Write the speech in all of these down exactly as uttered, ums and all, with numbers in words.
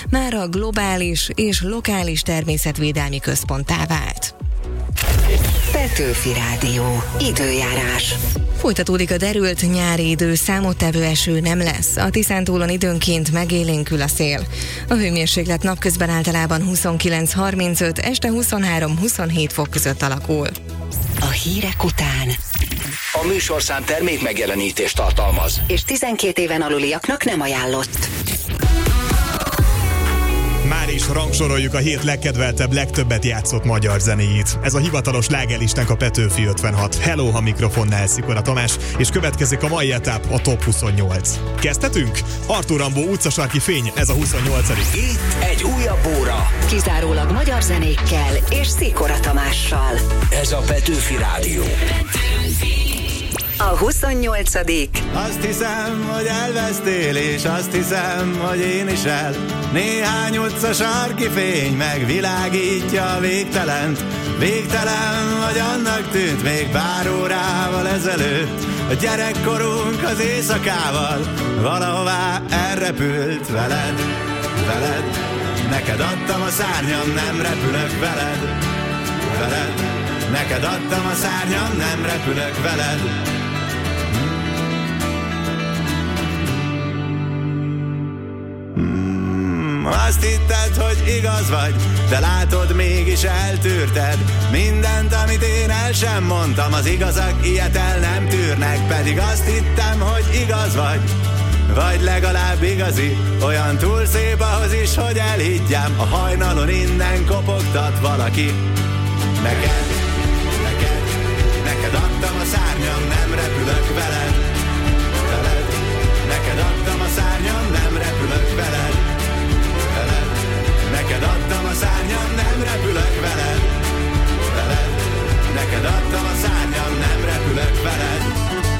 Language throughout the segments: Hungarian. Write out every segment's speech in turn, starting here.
mára globális és lokális természetvédelmi központtá vált. Petőfi Rádió. Időjárás. Folytatódik a derült nyári idő, számottevő eső nem lesz. A Tiszántúlon időnként megélénkül a szél. A hőmérséklet napközben általában huszonkilenc harmincöt, este huszonhárom huszonhét fok között alakul. A hírek után a műsorszám termék megjelenítést tartalmaz, és tizenkét éven aluliaknak nem ajánlott. Már is rangsoroljuk a hét legkedveltebb, legtöbbet játszott magyar zenéjét. Ez a hivatalos slágerlistánk, a Petőfi ötvenhat. Hello, ha mikrofonnál Szikora Tamás, és következik a mai etap, a top huszonnyolc. Kezdhetünk? Artúr Rambó, utcasarki fény, ez a huszonnyolcadik. Itt egy újabb óra. Kizárólag magyar zenékkel és Szikora Tamással. Ez a Petőfi Rádió. A huszonnyolcadik. Azt hiszem, hogy elvesztél, és azt hiszem, hogy én is el. Néhány utca sarki fény megvilágítja a végtelent. Végtelen, vagy annak tűnt még pár órával ezelőtt. A gyerekkorunk az éjszakával valahová elrepült veled, veled. Neked adtam a szárnyam, nem repülök veled, veled. Neked adtam a szárnyam, nem repülök veled. Azt hitted, hogy igaz vagy, de látod, mégis eltűrted mindent, amit én el sem mondtam. Az igazak ilyet el nem tűrnek, pedig azt hittem, hogy igaz vagy, vagy legalább igazi. Olyan túl szép ahhoz is, hogy elhiggyem. A hajnalon innen kopogtat valaki. Neked, neked, neked adtam a szárnyam, nem repülök veled, veled. Neked adtam a szárnyam, nem repülök veled, veled. Neked adtam a szárnyam, nem repülök veled, veled. Neked adtam a szárnyam, nem repülök veled.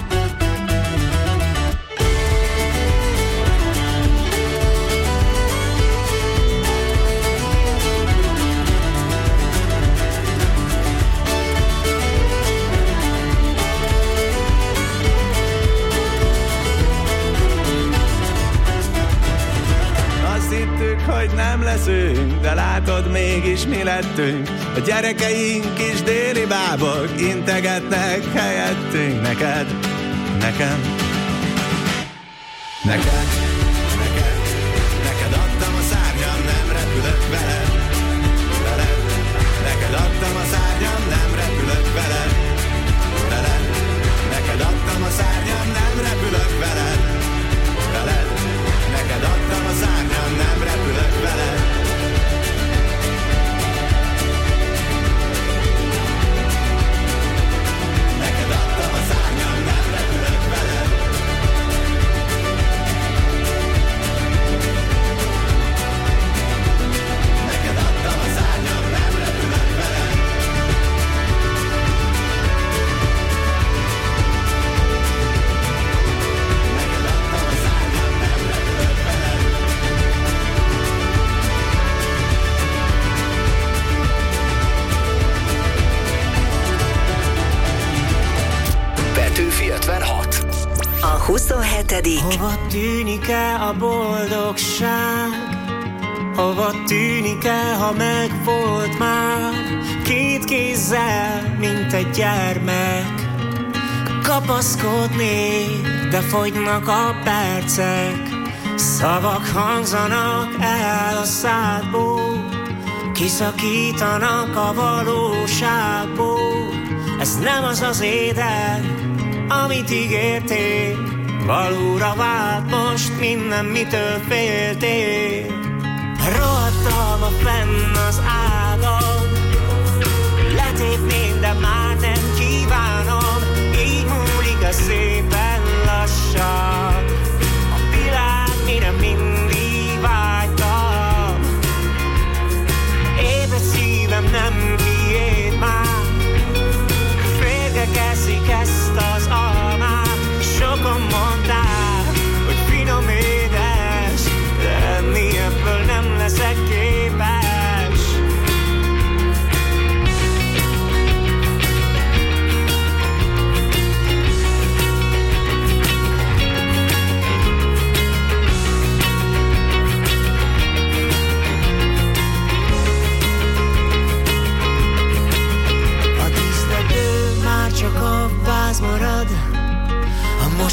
Hogy nem leszünk, de látod, mégis mi lettünk. A gyerekeink is déli bábok integetnek helyettünk. Neked, nekem, neked, neked, neked adtam a szárnyam, nem repülök veled, veled. Neked adtam a szárnyam, nem repülök veled, veled. Neked adtam a szárnyam, nem repülök veled, veled. Neked adtam a szárnyam, nem repülök veled. Neked adtam a szárnyam, nem repülök veled. Neked adtam a szárnyam, nem repülök veled. Neked adtam a szárnyam, nem repülök veled. Petőfi ötvenhat. A huszonhetedik. Hova tűnik el a boldogság? Hova tűnik el, ha megvolt már? Két kézzel, mint egy gyermek, kapaszkodnék, de fogynak a percek. Szavak hangzanak el a szádból, kiszakítanak a valóságból. Ez nem az az édes, amit ígértél, valóra vált most minden, mitől féltél. Rohadtam a fenn az ágon, letépném, de már nem kívánom. Így múlik a szépen lassan a világ, mire mindig vágytam. Ébred szívem nem kiéd már, félrekezik ezt az almát. Sokan mondták, hogy finom édes, de enni ebből nem leszek képes.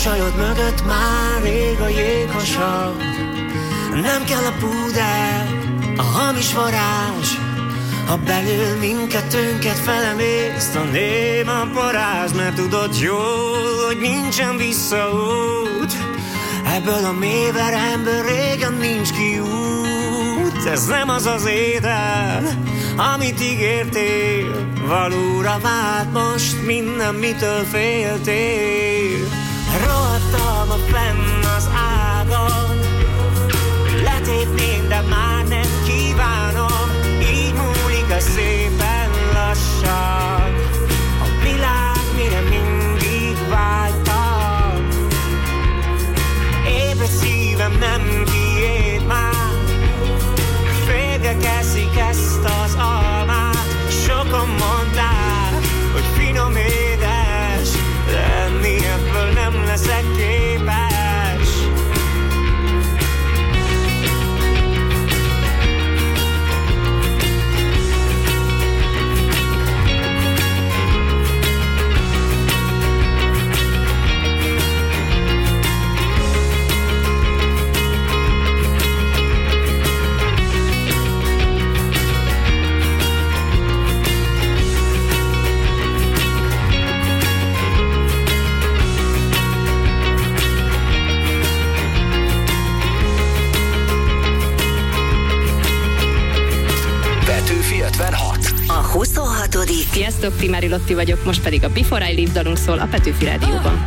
csajod mögött már rég a jéghasabb. Nem kell a púder, a hamis varázs, ha belül mindkettőnket felemészt a néma parázs. Mert tudod jól, hogy nincsen visszaút, ebből a mélyveremből régen nincs kiút. Ez nem az az étel, amit ígértél, valóra vált most minden, mitől féltél. Rohadtam a fenn az ágon, letépném, de már nem kívánom. Így múlik a szépen lassan a világ, mire mindig vágytam. Ébred szívem nem kiéd már, férgek eszik ezt az almát. Sokan mondták, hogy finom édes, de enni ebből nem leszek képes. A huszonhatodik Sziasztok, Timári Lotti vagyok, most pedig a Before I Leave dalunk szól a Petőfi Rádióban.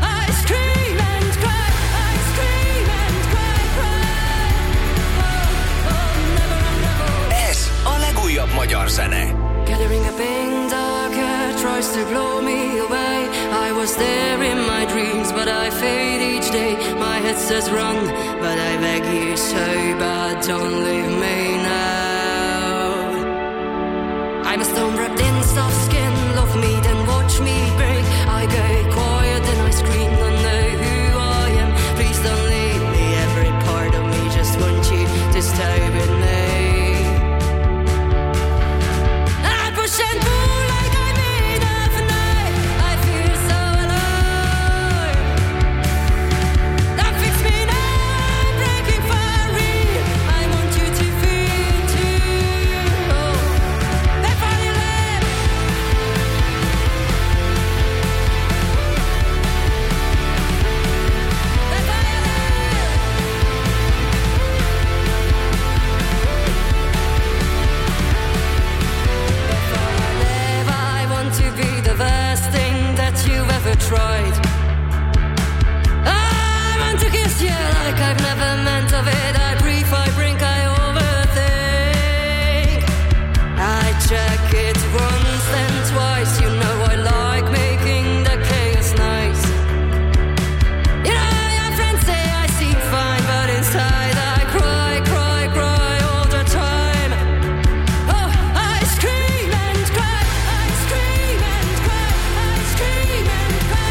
Ez a legújabb magyar zene. Gathering a pain dark air tries to blow me away. I was there in my dreams, but I fade each day. My head says run, but I beg you so bad, don't leave me now. I'm a stone wrapped in soft skin. Love me, then watch me break. I go quiet, then I scream. Don't know who I am. Please don't leave me. Every part of me just wants you to stay with me. I push and pull like I'm made of night. I feel so alive. Don't fix me now. I'm breaking for real. I want you to feel too. Oh. Tried. I want to kiss you like I've never meant of it. I brief, I brink, I overthink. I check it once then twice. You know I like making the chaos nice. You know your friends say I seem fine, but inside I cry, cry, cry all the time. Oh, I scream and cry, I scream and cry, I scream and cry.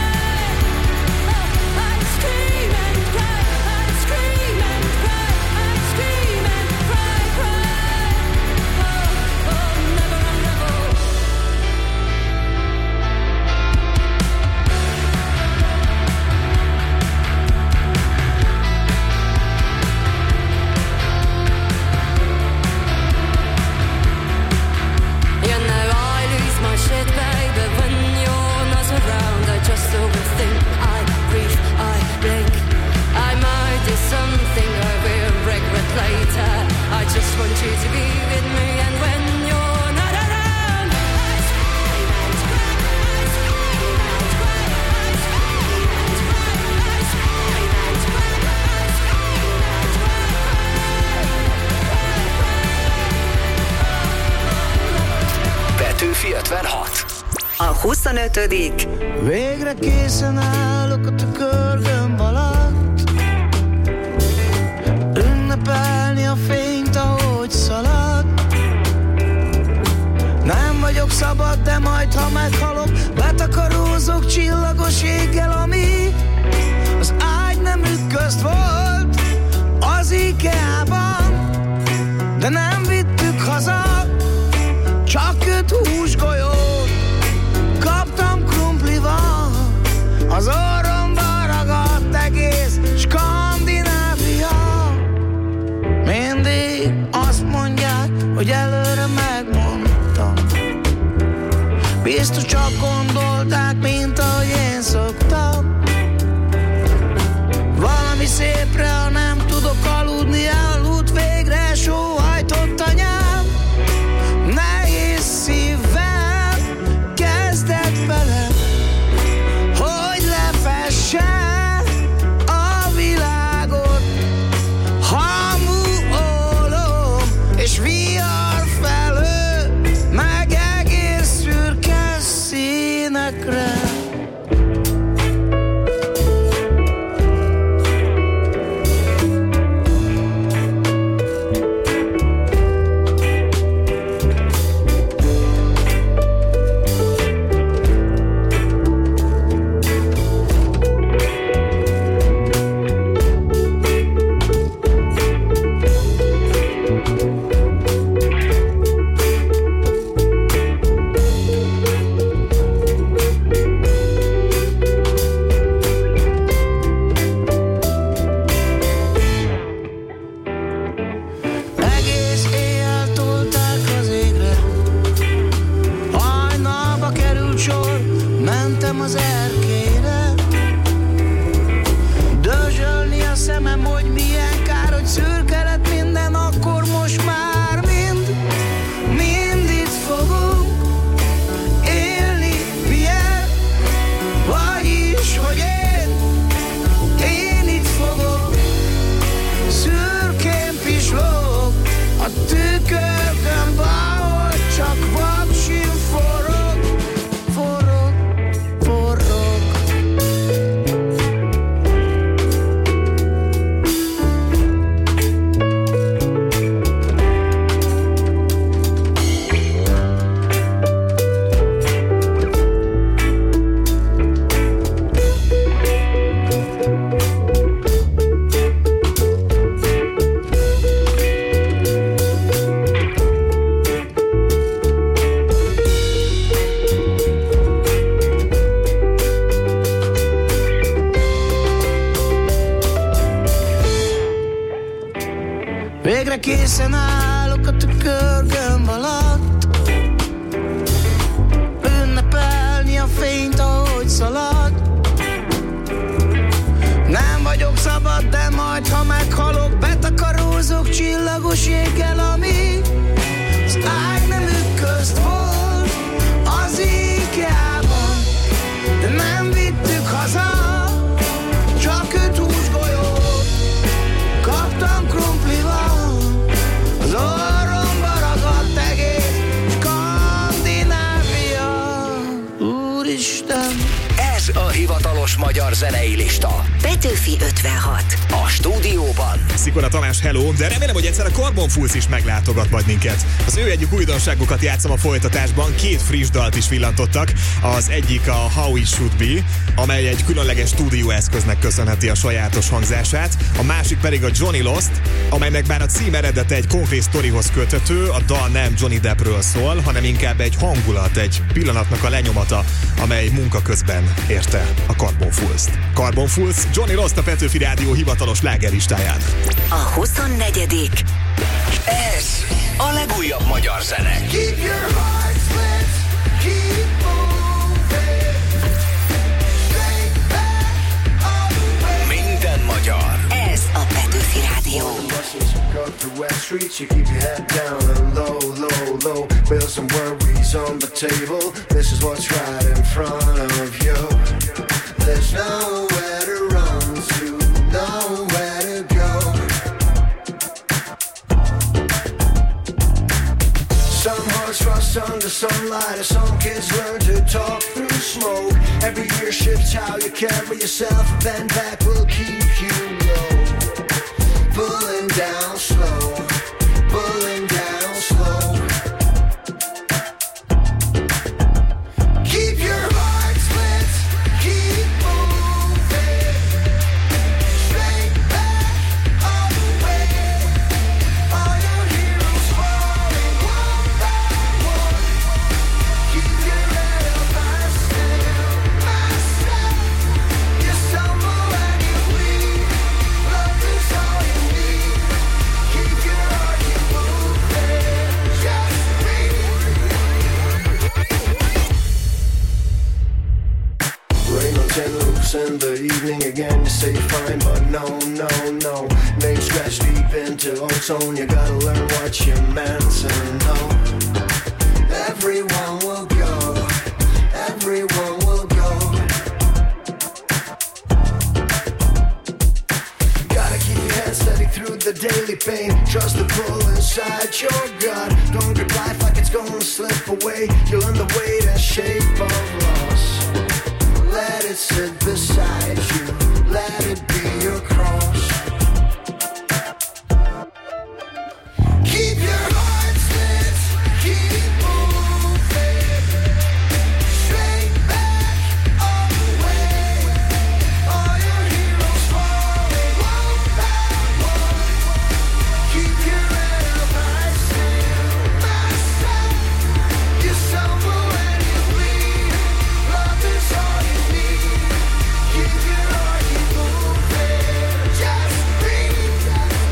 Just want you to be with me, and when you're not around, I scream and cry, I scream and cry, I scream and cry, I scream and cry, I scream and cry. Petőfi ötvenhat. A huszonötödik Végre készen állok a tükörgömb alatt, ünnepelni a fényt, ahogy szalad. Nem vagyok szabad, de majd ha meghalok, betakarózok csillagos éggel, ami az ágy nem ütközt volt az IKEA-ban. De nem vittük haza, csak öt húsgolyót kaptam krumplival, az orromba ragadt. mindig azt mondják, hogy előre megmondtam. Biztos csak gondolták, mint ahogy én szoktam. Valami szépre, ha nem tudok aludni, elaludt végre, sóhajtott anyám. Nehéz szívvel kezdett bele, hogy lefesse a világot. Hamu ólom és vihar felől, meg egész szürke színekre. Végre készen állok a tükörgömb alatt, ünnepelni a fényt, ahogy szalad. Nem vagyok szabad, de majd, ha meghalok, betakarózok csillagos jéggel, ami az ágyneműk közt volt az IKEA-ban. De nem vittük haza, csak öt húsgolyót kaptam krumplival. Az orromba ragadt egész Skandinávia. Úristen! Ez a hivatalos magyar zenei lista. Petőfi ötvenhat. A stúdióban Szikora Tamás, hello, de remélem, hogy egyszer a Carbon Fools is meglátogat majd minket. Az ő egyik újdonságukat játszom a folytatásban, két friss dalt is villantottak. Az egyik a How It Should Be, amely egy különleges stúdióeszköznek köszönheti a sajátos hangzását, a másik pedig a Johnny Lost, amelynek bár a cím eredete egy konkrét sztorihoz köthető, a dal nem Johnny Deppről szól, hanem inkább egy hangulat, egy pillanatnak a lenyomata, amely munka közben érte a Carbon Fools-t. Carbon Fools, Johnny Lost a Petőfi Rádió hivatalos slágerlistáján. A huszonnegyedik Ez a legújabb magyar zene. Keep your heart split, keep moving. Stay back all the way. Minden magyar. Ez a Petőfi Rádió. Go through wet streets, you keep your head down and low, low, low. Bills and worries on the table. This is what's right in front of you. There's nowhere to run to, nowhere to go. Some hearts rust under sunlight, and some kids learn to talk through smoke. Every year shifts how you carry yourself, a bend back will keep you low. Pulling down slow, pulling down slow. Keep your heart split, keep moving. Straight back all the way. All your heroes falling one by one. Keep your head up, I still, myself. You stumble and you bleed. Love is all you need. Keep your own. You gotta learn what you're meant to know. Everyone will go, everyone will go. Gotta keep your head steady through the daily pain. Trust the pull inside your gut. Don't grip life like it's gonna slip away. You'll learn the weight and shape of loss. Let it sit beside you. Let it be your cross. Keep your heart set. Keep moving. Straight back all the way. All your heroes falling one by one. Keep your head up high, still my side. You stumble and you bleed. Love is all you need. Keep your heart, keep moving. Just breathe.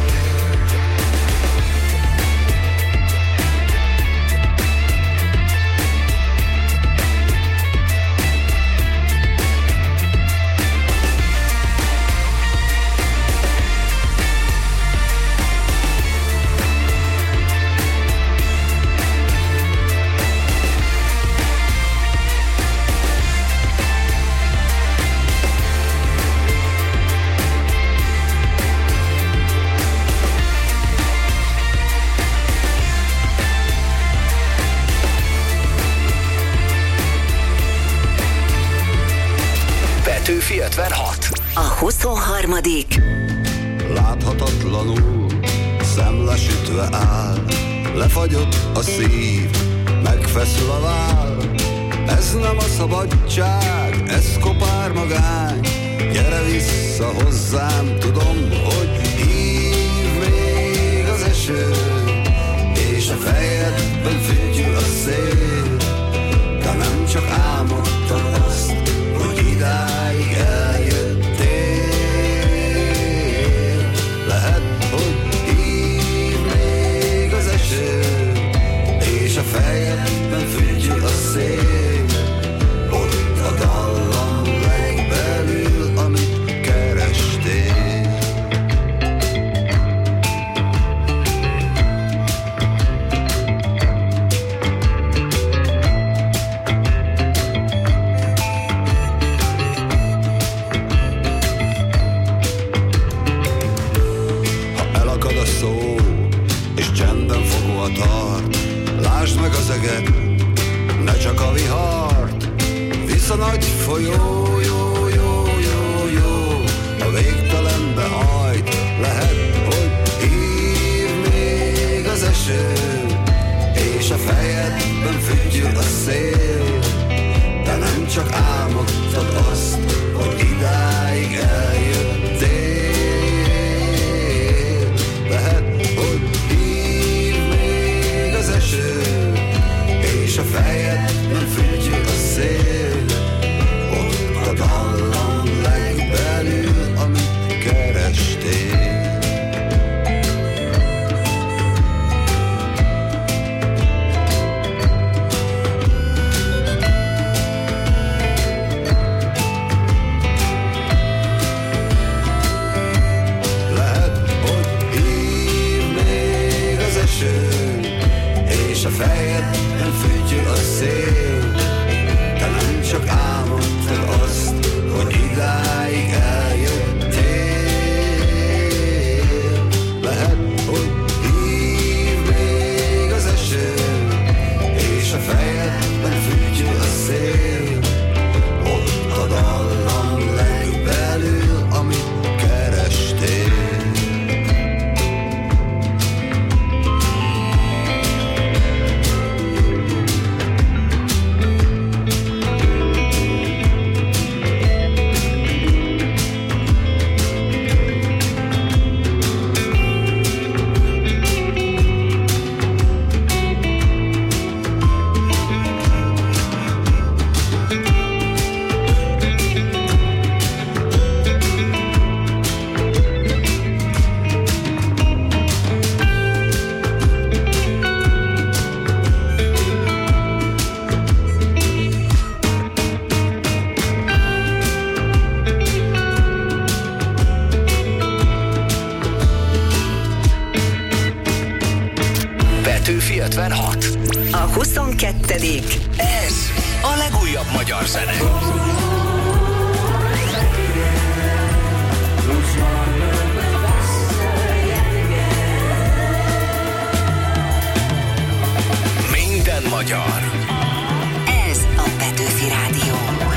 Petőfi ötvenhat. A huszonharmadik Láthatatlanul szemlesütve áll, lefagyott a szív, megfeszül a váll. Ez nem a szabadság, ez kopár magány. Gyere vissza hozzám, tudom, hogy hív még az eső, és a fejedben fütyül a szél. De nem csak álmodtad azt, hogy idáig eljöttél. Lehet, hogy hív még az eső, és a fejedben fütyül a szél. Ott a dallam legbelül, amit kerestél. Lásd meg az eget, ne csak a vihart. Vissza nagy folyó, jó, jó, jó, jó, a végtelenbe hajt. Lehet, hogy hív még az eső, és a fejedben fütyül a szél. De nem csak álmodtad azt, hogy idáig eljöttél. Lehet, hogy és a fejedben fütyül a szél. Ott a dallam legbelül, amit kerestél. Lehet, hogy hív még az eső, és a fejedben fütyül a szél. De nem csak álmodtad azt, hogy idáig eljöttél. Lehet, hogy hív még az eső, és a fejedben fütyül a szél. Ott a dallam legbelül, amit kerestél. Petőfi ötvenhat. A huszonkettedik Ez a legújabb magyar zene. Minden magyar. Ez a Petőfi Rádió.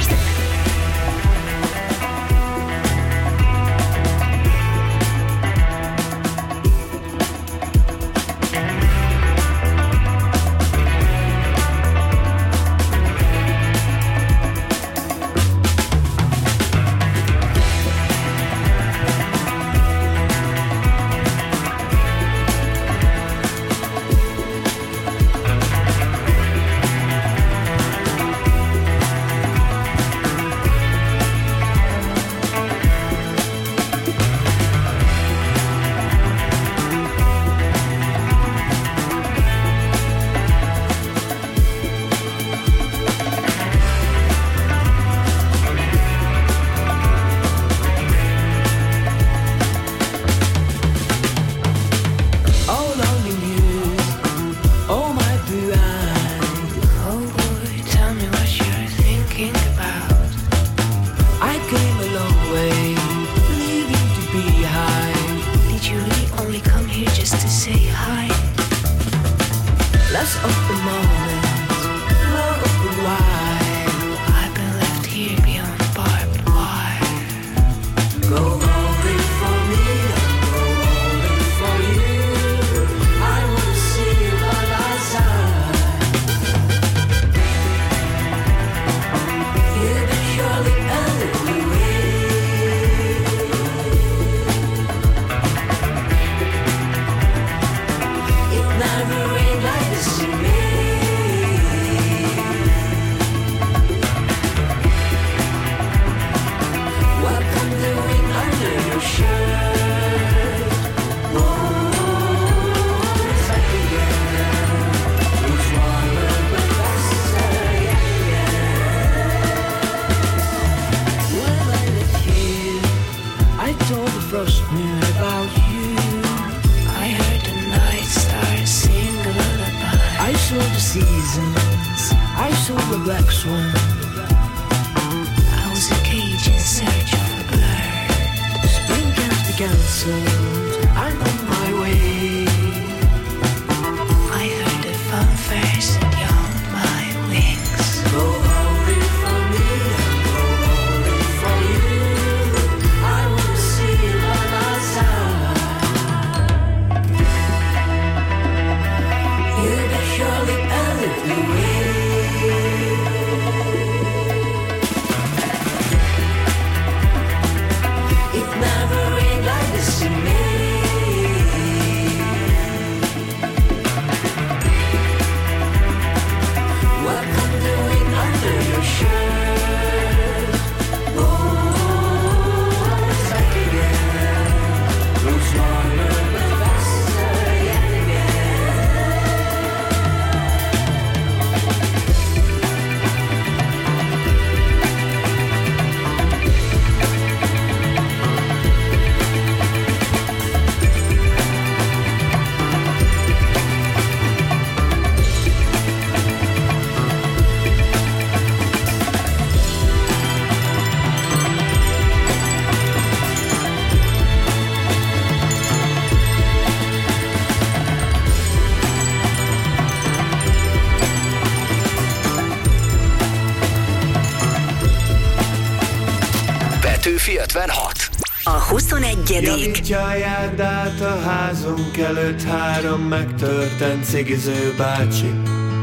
ötvenhat. A huszonegyedik Javítja a járdát a házunk előtt három megtörtént cigiző bácsi.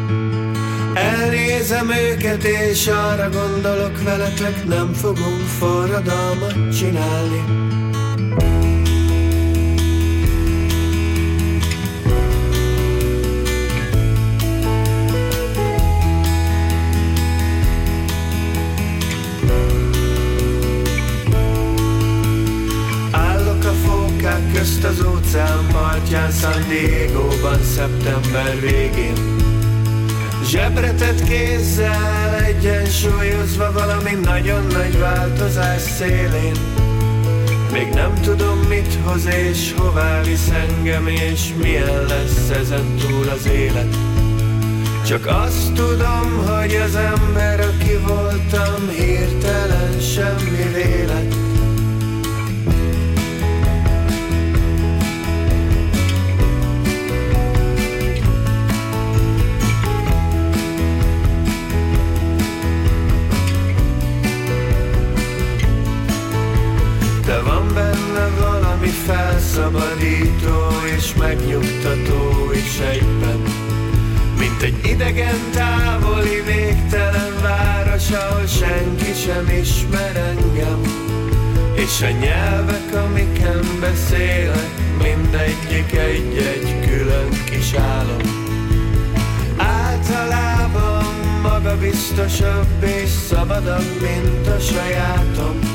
Elnézem őket és arra gondolok, veletek nem fogunk forradalmat csinálni. Közt az óceán partján, San Diegóban szeptember végén. Zsebretett kézzel egyensúlyozva valami nagyon nagy változás szélén. Még nem tudom mit hoz és hová visz engem, és milyen lesz ezen túl indul az élet. Csak azt tudom, hogy az ember, aki voltam, hirtelen semmi vélet. De van benne valami felszabadító és megnyugtató is egyben, mint egy idegen, távoli, végtelen város, ahol senki sem ismer engem. És a nyelvek, amiken beszélek, mindegyik egy-egy külön kis álom. Általában magabiztosabb és szabadabb, mint a sajátom.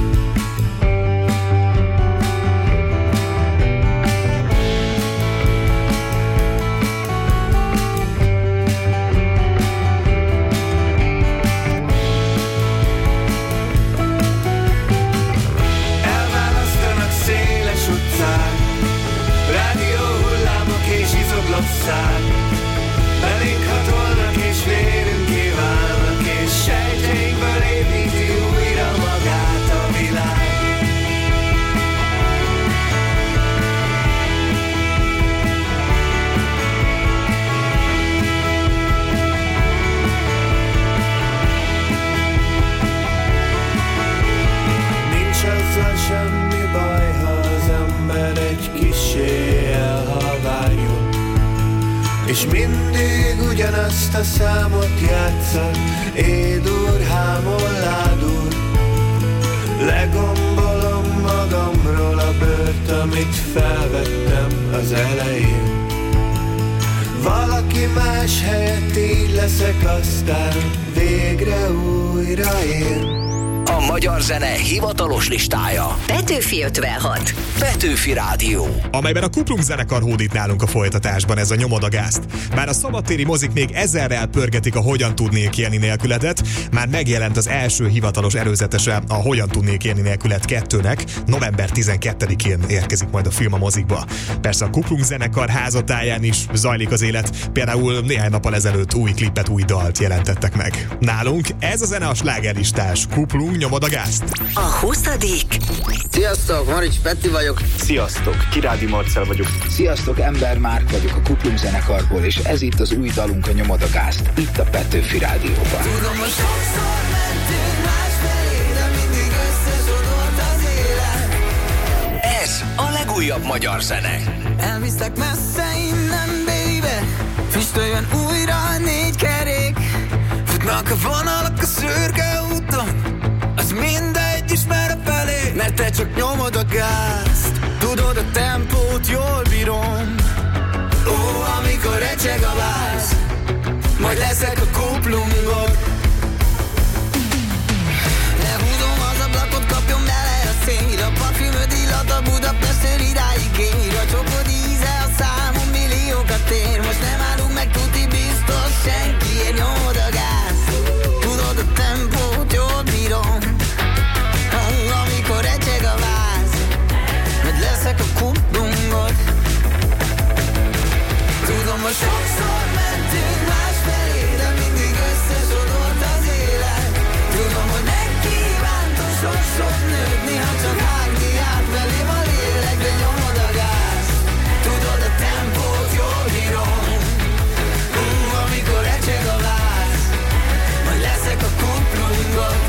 Belénk hatolnak és vérünk kívánnak, és sejtjeinkből építi újra magát a világ. Nincs azzal semmi baj, ha az ember egy kissé elhalványul, és mindig ugyanazt a számot játsza, édur, hámol, ládur. Legombolom magamról a bőrt, amit felvettem az elején. Valaki más helyett így leszek, aztán végre újra én. A magyar zene hivatalos listája. Petőfi ötvenhat. Petőfi Rádió. Amelyben a Kuplung zenekar hódít nálunk a folytatásban, ez a Nyomod a gázt. Bár a szabadtéri mozik még ezerrel pörgetik a Hogyan tudnék élni nélkületet, már megjelent az első hivatalos előzetese a Hogyan tudnék élni nélkület kettőnek, november tizenkettedikén érkezik majd a film a mozikba. Persze a Kuplung zenekar házatáján is zajlik az élet, például néhány nappal ezelőtt új klipet, új dalt jelentettek meg. Nálunk ez a zene a slágerlistás Kuplung Nyomod a gázt. A huszadik. Sziasztok, Marics Peti vagyok. Sziasztok, Kirádi Marcell vagyok. Sziasztok, Ember Márk vagyok a Kuplung zenekarból, és ez itt az új dalunk, a Nyomod a gázt, itt a Petőfi Rádióban. Tudom, hogy sokszor mentünk másfelé, de mindig összesodort az élet. Ez a legújabb magyar zene. Elvisztek messze innen, baby, füstöljön újra a négy kerék. Futnak a vonalak a szürke úton, az mindegy is merre felé, mert te csak nyomod a gázt. Tudod, a tempót jól bírom. Ó, amikor recseg a váz, majd leszek a kuplungon. Lehúzom az ablakot, kapjon bele a szél, a parfümöd illat a Budapestről idáig ér. A csokod íze a számon milliókat ér. Most nem állunk meg, tuti biztos senkiért. Nyomod a gáz, tudod, a tempót jól bírom. Amikor recseg a váz, majd leszek a kuplungon. Tudom, hogy sokszor mentünk másfelé, de mindig összesodort az élet. Tudom, hogy megkívántam sok-sok nőt, néha csak hágni át velém a lélek, de nyomod a gáz. Tudod, a tempót jól bírom. Ú, amikor recseg a váz, majd leszek a kuplungon.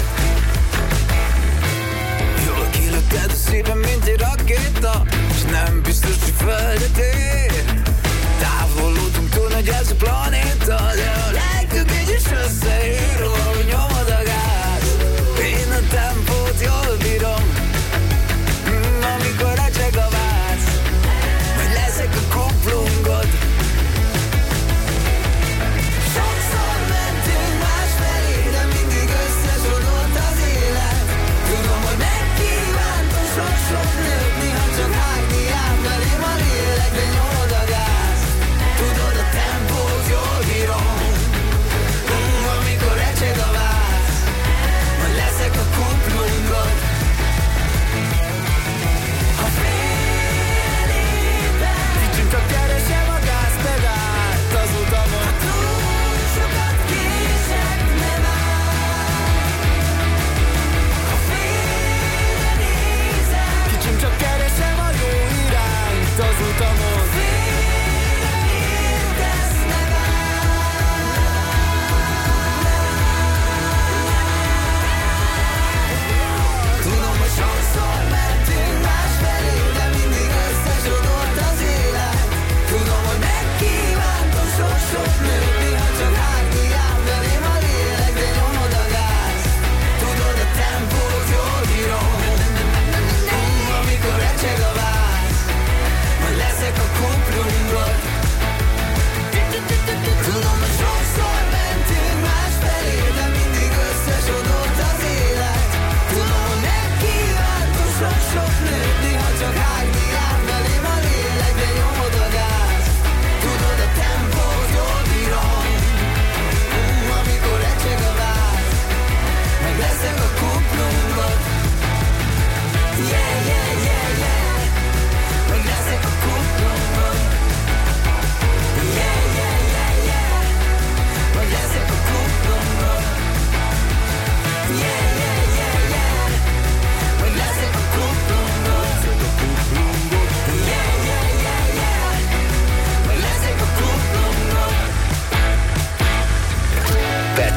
Jól kilöked a szívem, mint egy rakéta, s nem biztos, hogy földet ér. Távolodunk túl nagy ez a planéta, de a lelkünk így is összeér. Ahogy nyomod a gáz, én a tempót jól bírom. mm, Amikor recseg a váz, majd leszek a kuplungod. Sokszor mentünk másfelé, de mindig összesodort az élet. Tudom, hogy megkívántam sok-sok nőt, néha csak hágni át velém a lélek, de nyomod a gáz. Tudod, a tempót jól bírom.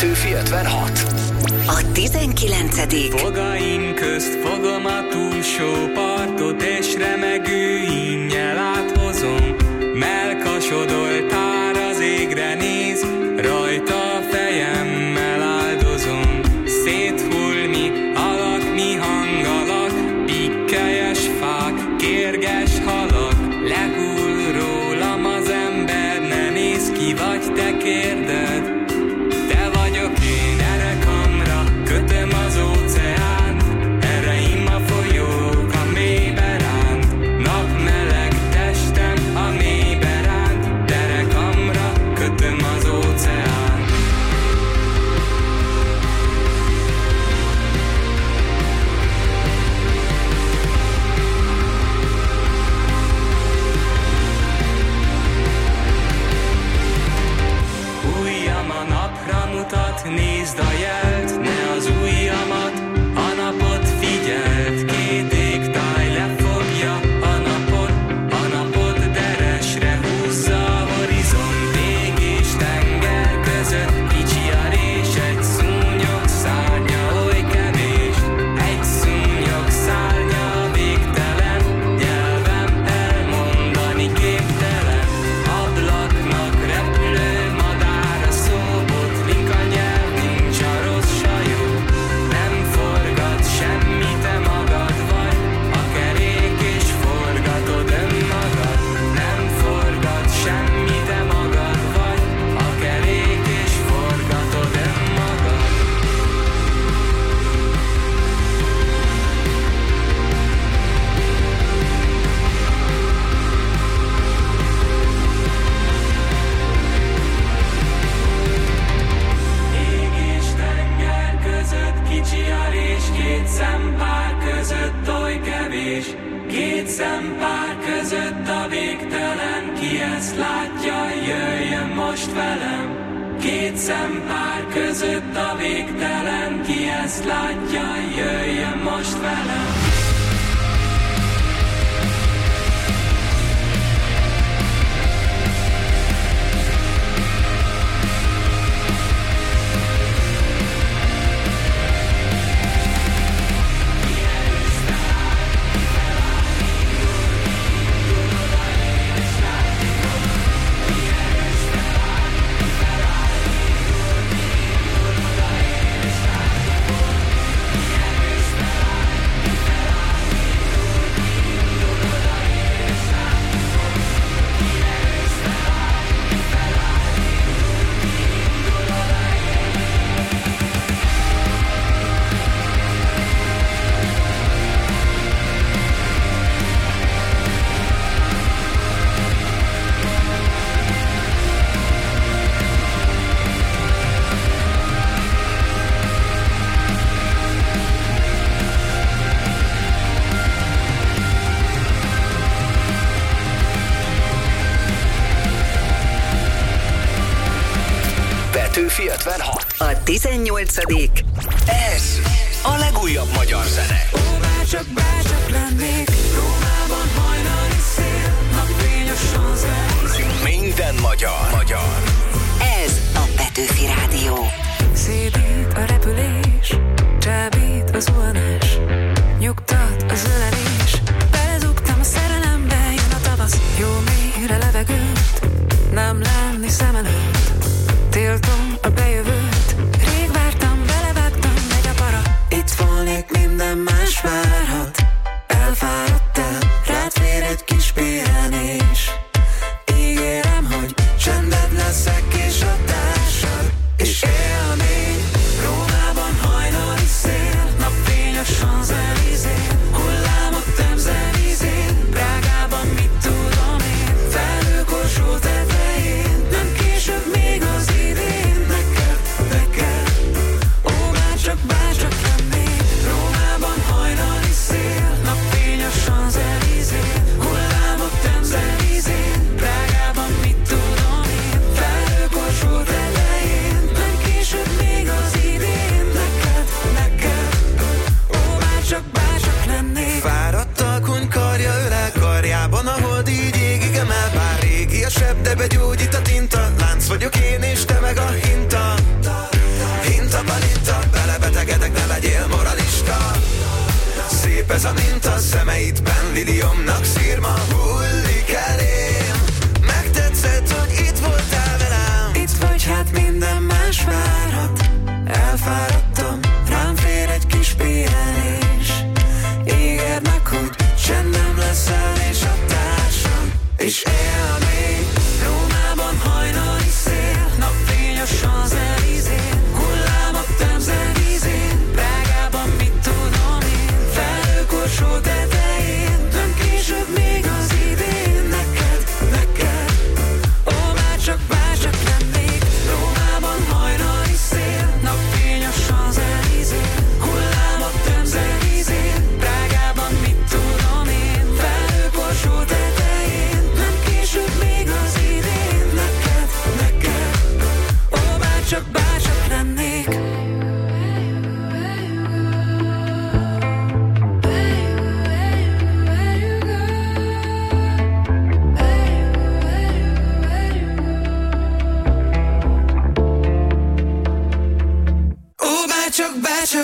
Petőfi ötvenhat. A tizenkilencedik Fogaim közt fogom a túlsó partot, és remegő ínnyel áthozom. Melkasodoltár az égre néz, rajta a fejemmel áldozom. Széthulmi alak, mi hangalak, pikkelyes fák, kérges halak. Lehull rólam az ember, ne néz ki, vagy te kérded. Te vagyok én, erre kamra, kötöm az óceánt, erre im a folyók a mélybe ránt. Napmeleg testem a mélybe ránt, erre kamra, kötöm az óceánt. Ujjam a napra mutat, nézd a jelt, ne az ujjamat, a napot figyeld. Két égtáj lefogja a napot, a napot deresre húzza a horizont. Ég és tenger között kicsi a rés, egy szúnyog szárnya oly kevés. Egy szúnyog szárnya a végtelen, nyelvem elmondani képtelen. Ablaknak repülő madár a szóbotlik a nyelv, nincs a rossz sajó. Nem forgat semmi, te magad vagy, a kerék és forgatod önmagad. Nem forgat semmi, te magad vagy, a kerék és forgatod önmagad. Ég és tenger között kicsi a rés, két szempár között oly kevés. Két szempár között a végtelen, ki ezt látja, jöjjön most velem. Két szempár között a végtelen, ki ezt látja, jöjjön most velem. Petőfi ötvenhat. A tizennyolcadik Ez a legújabb magyar zene. Ó, bárcsak, bárcsak lennék Rómában hajnali szél, napfény a Champs-Élysées. Minden magyar. Magyar. Ez a Petőfi Rádió. Szédít a repülés, csábít az zuhanás, nyugtat az ölelés. Belezugtam a szerelembe, jön a tavasz, jó mélyre levegőt, nem lenni szem előtt. Tiltom a bejövőt, rég vártam, belevágtam, megy a para. Itt volnék, minden más várhat. Elfáradtál, rád fér egy kis pihenés. Ígérem, hogy csended leszek és a társad.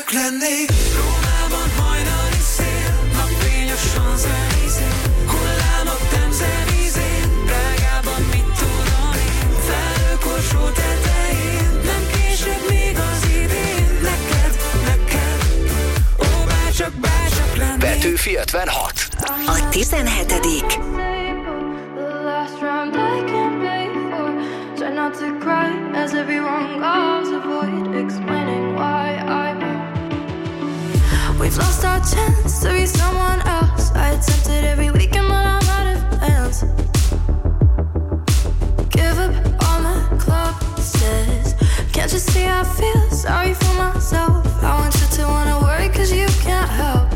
csak lennék. Rómában hajnali szél, napfény a Champs-Élysées, hullámok Temze-vízén, Prágában mit tudom én, felhőkorsó tetején, nem később még az idén, neked, neked, ó bárcsak, bárcsak lennék. Petőfi ötvenhat. A tizenhetedik. Try not to cry as everyone goes. Avoid explaining why I won't. We've lost our chance to be someone else. I attempted every weekend but I'm out of plans. Give up all my club says. Can't you see I feel sorry for myself? I want you to wanna worry cause you can't help.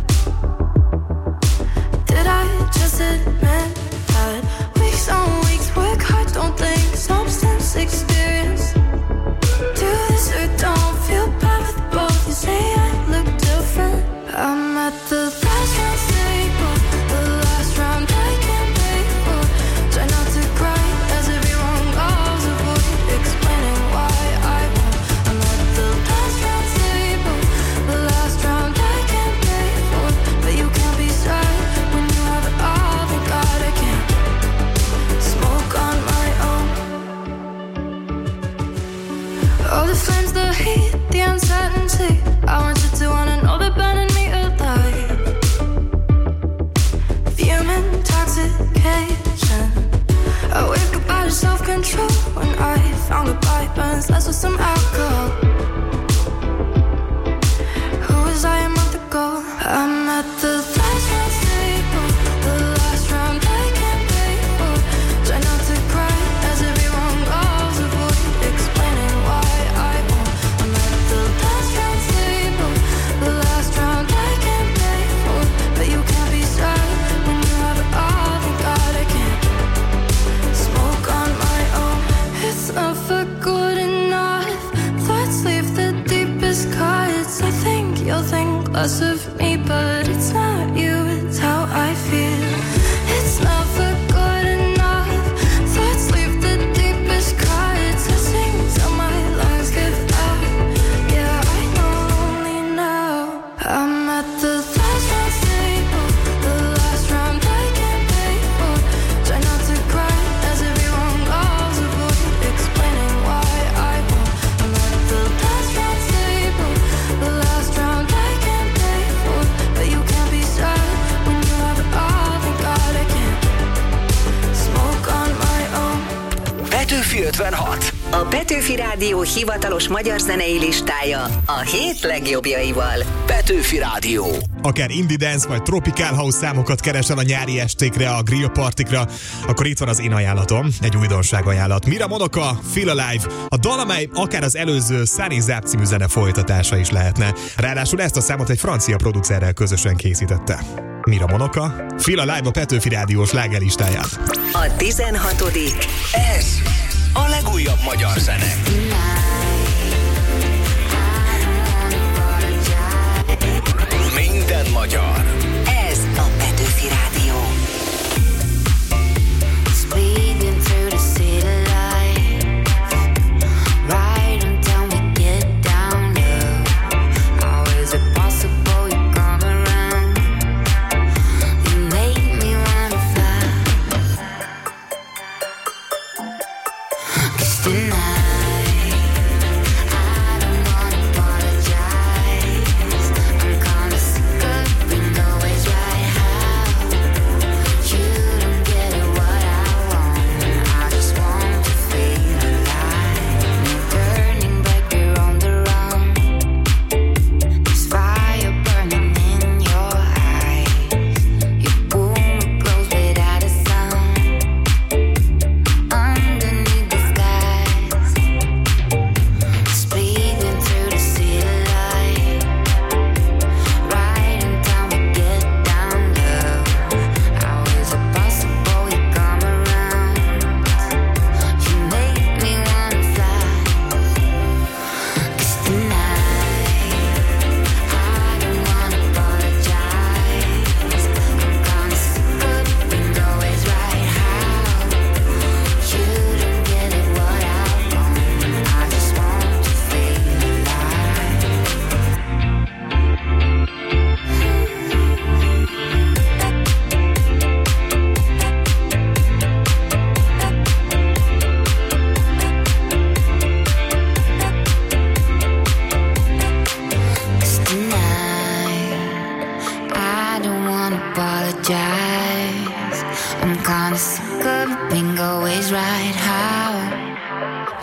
Did I just admit that weeks on weeks work hard, don't think substance experience. Do this or don't feel bad with both. You say I look different. I'm at the last round table, the last round I can't pay for. Try not to cry as everyone goes. Avoid explaining why I won't. I'm at the last round table, the last round I can't pay for. But you can't be sad when you have it all. Thank God I can't smoke on my own. All the flames, the heat, the uncertainty. I want you to wanna know they're burning me alive. Fuming intoxication. I wake up out of self-control when I found goodbye burns less with some alcohol. Who was I a month ago? I'm at the last round table, the last round I can't pay for. Try not to cry as everyone goes. Avoid explaining why I won't. I'm at the last round table, the last round I can't pay for. But you can't be sad when you have it all. Thank God I can't smoke on my own. It's never good enough. Thoughts leave the deepest cuts. I think you'll think less of me, but it's not you, it's how I feel. It's never good enough. Thoughts leave the deepest cuts. I sing till my lungs give out. Yeah, I know only now. I'm at the last round table, the last round I can't pay for. Try not to cry as everyone goes. Avoid explaining why I won't. I'm at the last round table, the last round I can't pay for. But you can't be sad when you have it all. Thank God I can't smoke on my own. Petőfi ötvenhat. A Petőfi Rádió hivatalos magyar zenei listája a hét legjobbjaival. Petőfi Rádió. Akár indie dance vagy tropical house számokat keresel a nyári estékre, a grill partikra, akkor itt van az én ajánlatom, egy újdonság ajánlat. Mira Monoka, Feel Alive, a dal, amely akár az előző Sunny Zap című zene folytatása is lehetne. Ráadásul ezt a számot egy francia producerrel közösen készítette. Mira Monoka, Feel Alive a Petőfi Rádió slágerlistáján. A tizenhatodik. Ez a legújabb magyar zene. Minden magyar. Ez a Petőfi Rádió. Speeding through the city light, right until we get down low. How is it possible you come around? You make me wanna fly. 'Cause tonight I don't wanna apologize. I'm kinda sick of being always right. How you don't get it what I want. I just want to feel alive. No turning back, you're on the run. There's fire burning in your eyes. You pull me close without a sound. Underneath the skies,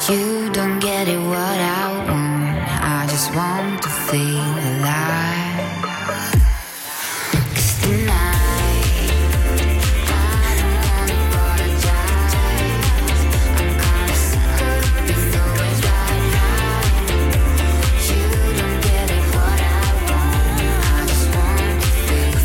You don't get it what I want. I just want to feel alive. 'Cause tonight I don't wanna apologize. I'm kinda sick of being always right now. You don't get it what I want. I just want to feel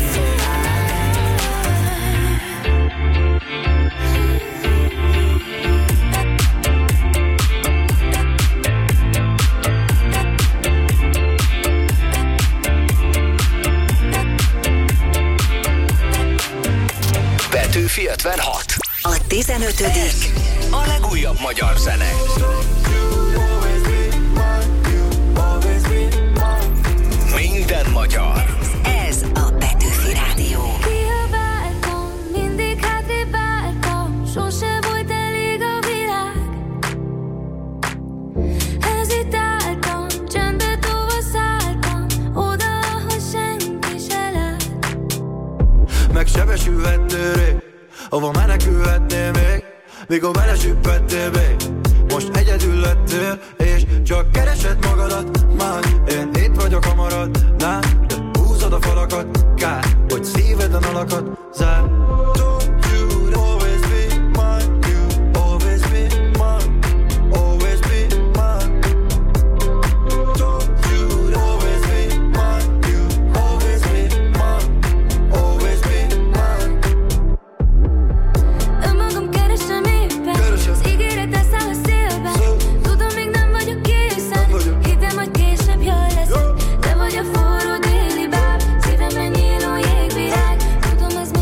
Petőfi ötvenhat. A tizenötödik A legújabb magyar zene. Minden magyar. Ez a Petőfi Rádió. Kiabáltam, mindig hátrébb vártam, sose volt elég a világ. Hezitáltam, csendbe tovaszálltam, oda, ahol senki se lát. Megsebesülhettél rég, hova menekülhetnél még, mikor belesüppettél bé. Most egyedül lettél, és csak keresed magadat. Már én itt vagyok hamaradnál, de húzod a falakat. Kár, hogy szíveden alakat zár. Don't you always be mine, you always be mine, always be mine. Don't you always be mine, you always be mine, always be mine. Önmagam keresem éppen, az ígéret elszáll a szélben. Tudom, még nem vagyok készen, hittem, hogy később jól leszek. Te vagy a forró déli báb, szívemben nyíló jégvirág. Tudom, ez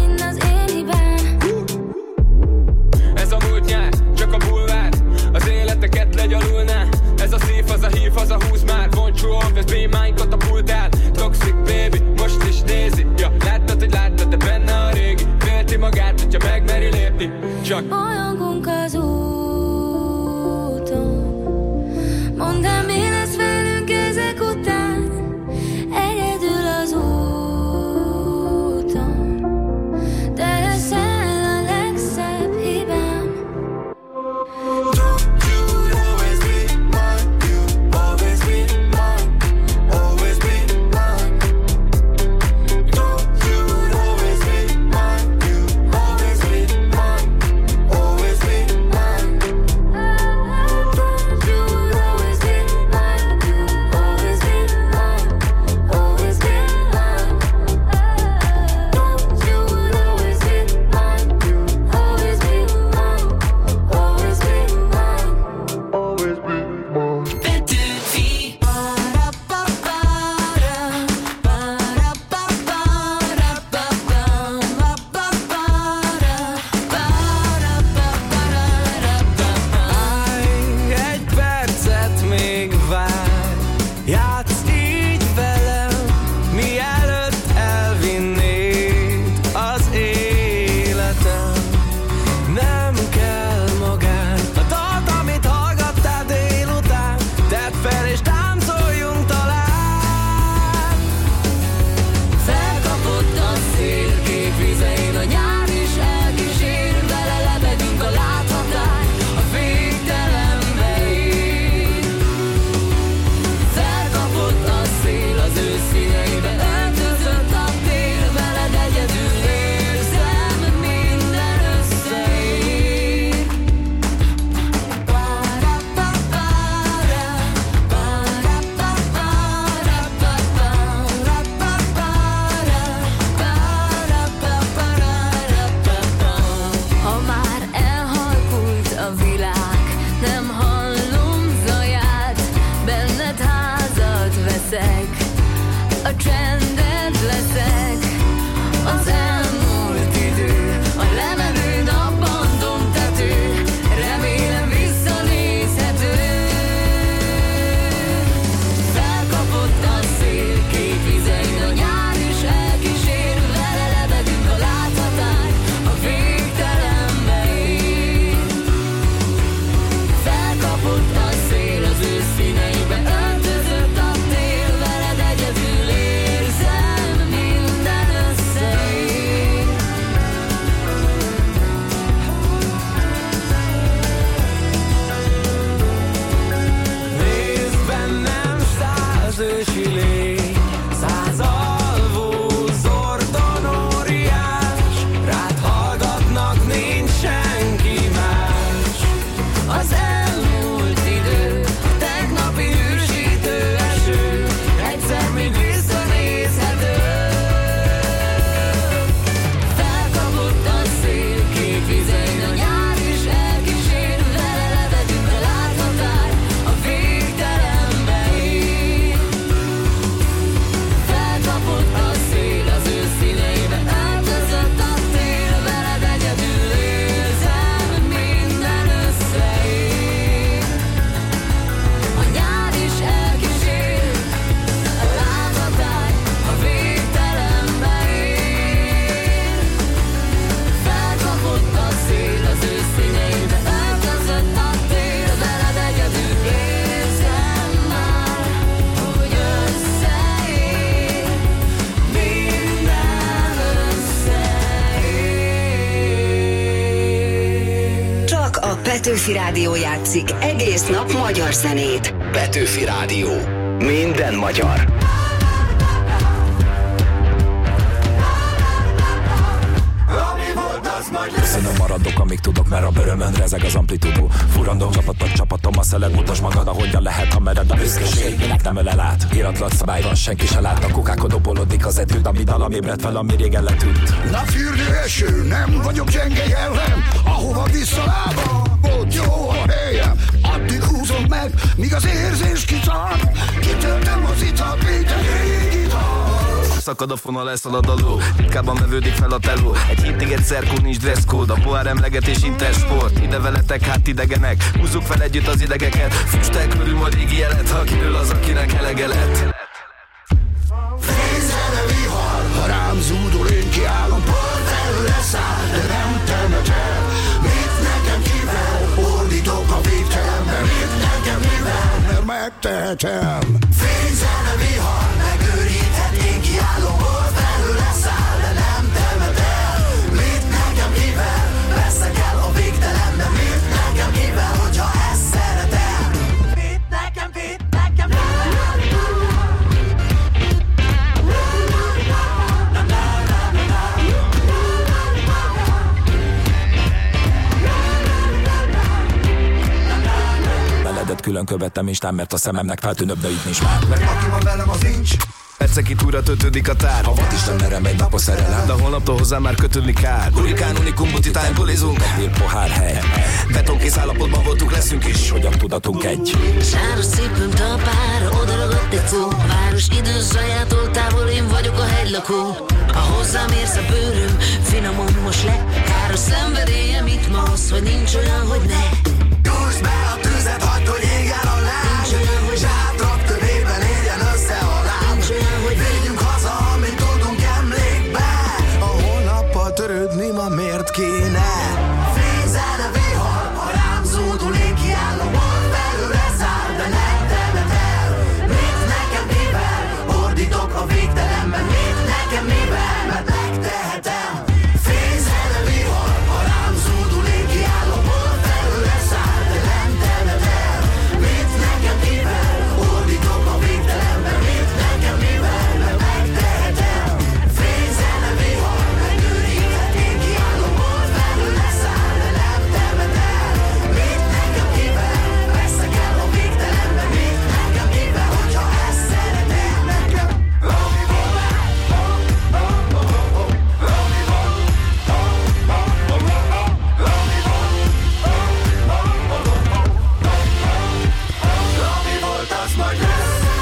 Petőfi Rádió játszik egész nap magyar zenét. Petőfi Rádió. Minden magyar. Köszönöm, maradok, amíg tudok, mert a bőrömön rezeg az amplitudó. Furandom, csapatok, csapatom, a szelet, mutasd magad, ahogyan lehet, ha mered a büszkeség, minek nem ölel át. Iratlan szabály van, senki se lát, a kukákodó bolodik az etűd, ami dalom ébredt fel, ami régen letűnt. Na fürdő eső, nem vagyok gyenge jellem, ahova visszalába, ott jó a helyem. Addig húzom meg, míg az érzés kitart, kitöltem az italt, mint egy régi dal. Szakad a fonal, elszalad a ló, ritkában vevődik fel a teló. Egy hétig egyszer kó, nincs dresszkód, a pohár emlegetés intersport. Ide veletek, hát idegenek, húzzuk fel együtt az idegeket. Füstel körül a régi jelet, ha kiről az, akinek elege lett. Fészene vihar, ha rám zúdul, én kiállom, porfelül leszáll, de nem temet el. Mit nekem kivel, ordítok a végtelenben, mit nekem mivel, mert megtehetem. Fészene vihar, megőríthet, én kiállom, porfelül leszáll, de nem temet el. Mit nekem kivel, veszek el a végtelenben, mit nekem kivel, hogyha ezt szeretem. Mit nekem, mit nekem, Beledet külön követtem Instán, mert a szememnek feltűnőbb, de itt nincs már. mert aki van velem, az nincs. Percekig újra töltődik a tár. Ha vad Isten merem, egy nap a szerelem, de holnaptól hozzá már kötődni kár. Hurikán, unikum, butitán, bulizunk, egy pohár hely. Betonkész állapotban voltunk, leszünk is, hogy a tudatunk egy. Sáros szépünk talpára, odaragadt egy szó. A város idő sajától távol, én vagyok a hegylakó. Ha hozzám érsz a bőröm, finomon most le. Káros szenvedélyem itt ma az, hogy nincs olyan, hogy ne. Gyújtsd be a tüzet, hagyd, hogy égjen a lány. Nincs olyan, hogy zsátrak tövében érjen össze a láb. Nincs olyan, hogy vigyünk haza, amint tudunk emlékbe. A holnappal törődni ma miért kéne? Fészene vihar, ha rám zúdul, én kiállom, hol felül leszáll, de nem temet el. Mit nekem mivel, ordítok a végtelenben, mit nekem mivel, mert megtehetem. Fészene vihar, ha rám zúdul, én kiállom, hol felül leszáll, de nem temet el. Mit nekem mivel, ordítok a végtelenben, mit nekem mivel, mert megtehetem. Fészene vihar, megőríthet, én kiállom, hol felül leszáll, de nem temet el. Mit nekem mivel, veszek el a végtelenben, mit nekem mivel, hogyha ezt szeretem nekem. Ami van, ami van, ami volt, az majd lesz.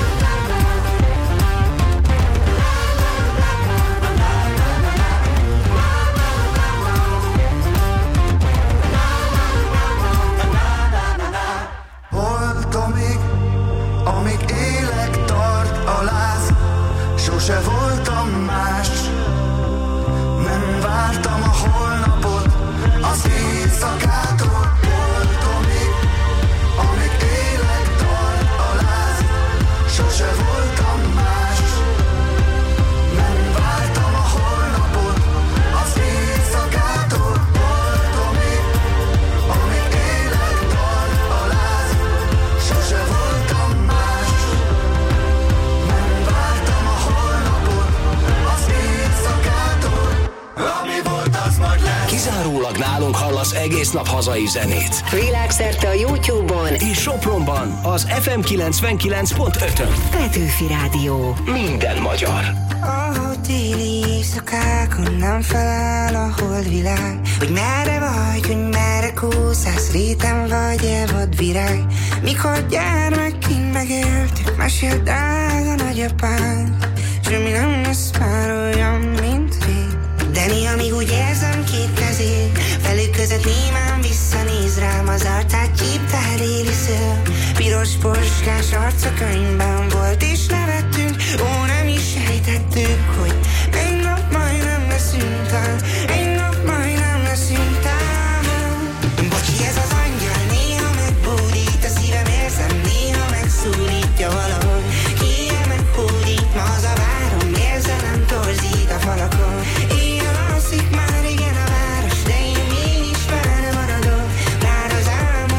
Volt, amíg, amíg élek, tart a láz. Sose voltam más. Nem vártam a holnapot, az éjszakától. Volt, amíg, amíg élek, tart a láz. Sose voltam más. Nem vártam a holnapot, az éjszakától. Volt, amíg, amíg élek, tart a láz. Sose voltam más. Nem vártam a holnapot, az éjszakától. Ami volt, az majd lesz. Kizárólag nálunk hallasz egész nap hazai zenét. Világszerte a YouTube-on És Sopronban az ef em kilencvenkilenc pont ötön. Petőfi Rádió. Minden magyar. A téli éjszakákon nem feláll a holdvilág. Hogy merre vagy, hogy merre kúszász, réten vagy-e vadvirág. Mikor gyermekként megéltük, meséld el a nagyapánk. Semmi nem lesz már olyan, mint rég. De néha még úgy érzem két kezét, felük között némán visszanéz rám. Az arcát csípte déli szél, piros porskás arca könyvben volt, és nevettünk. Ó, nem is sejtettük, hogy egy nap majd nem leszünk tán, egy nap majd nem leszünk tán. Bocsi, ez az angyal néha megbódít, a szívem érzem néha megszólítja valahogy. Ki-e meghódít, ma az a várom, érzelem torzít a falakon. Éjjel alszik már igen a város, de én mégis vele maradok. Már az álmom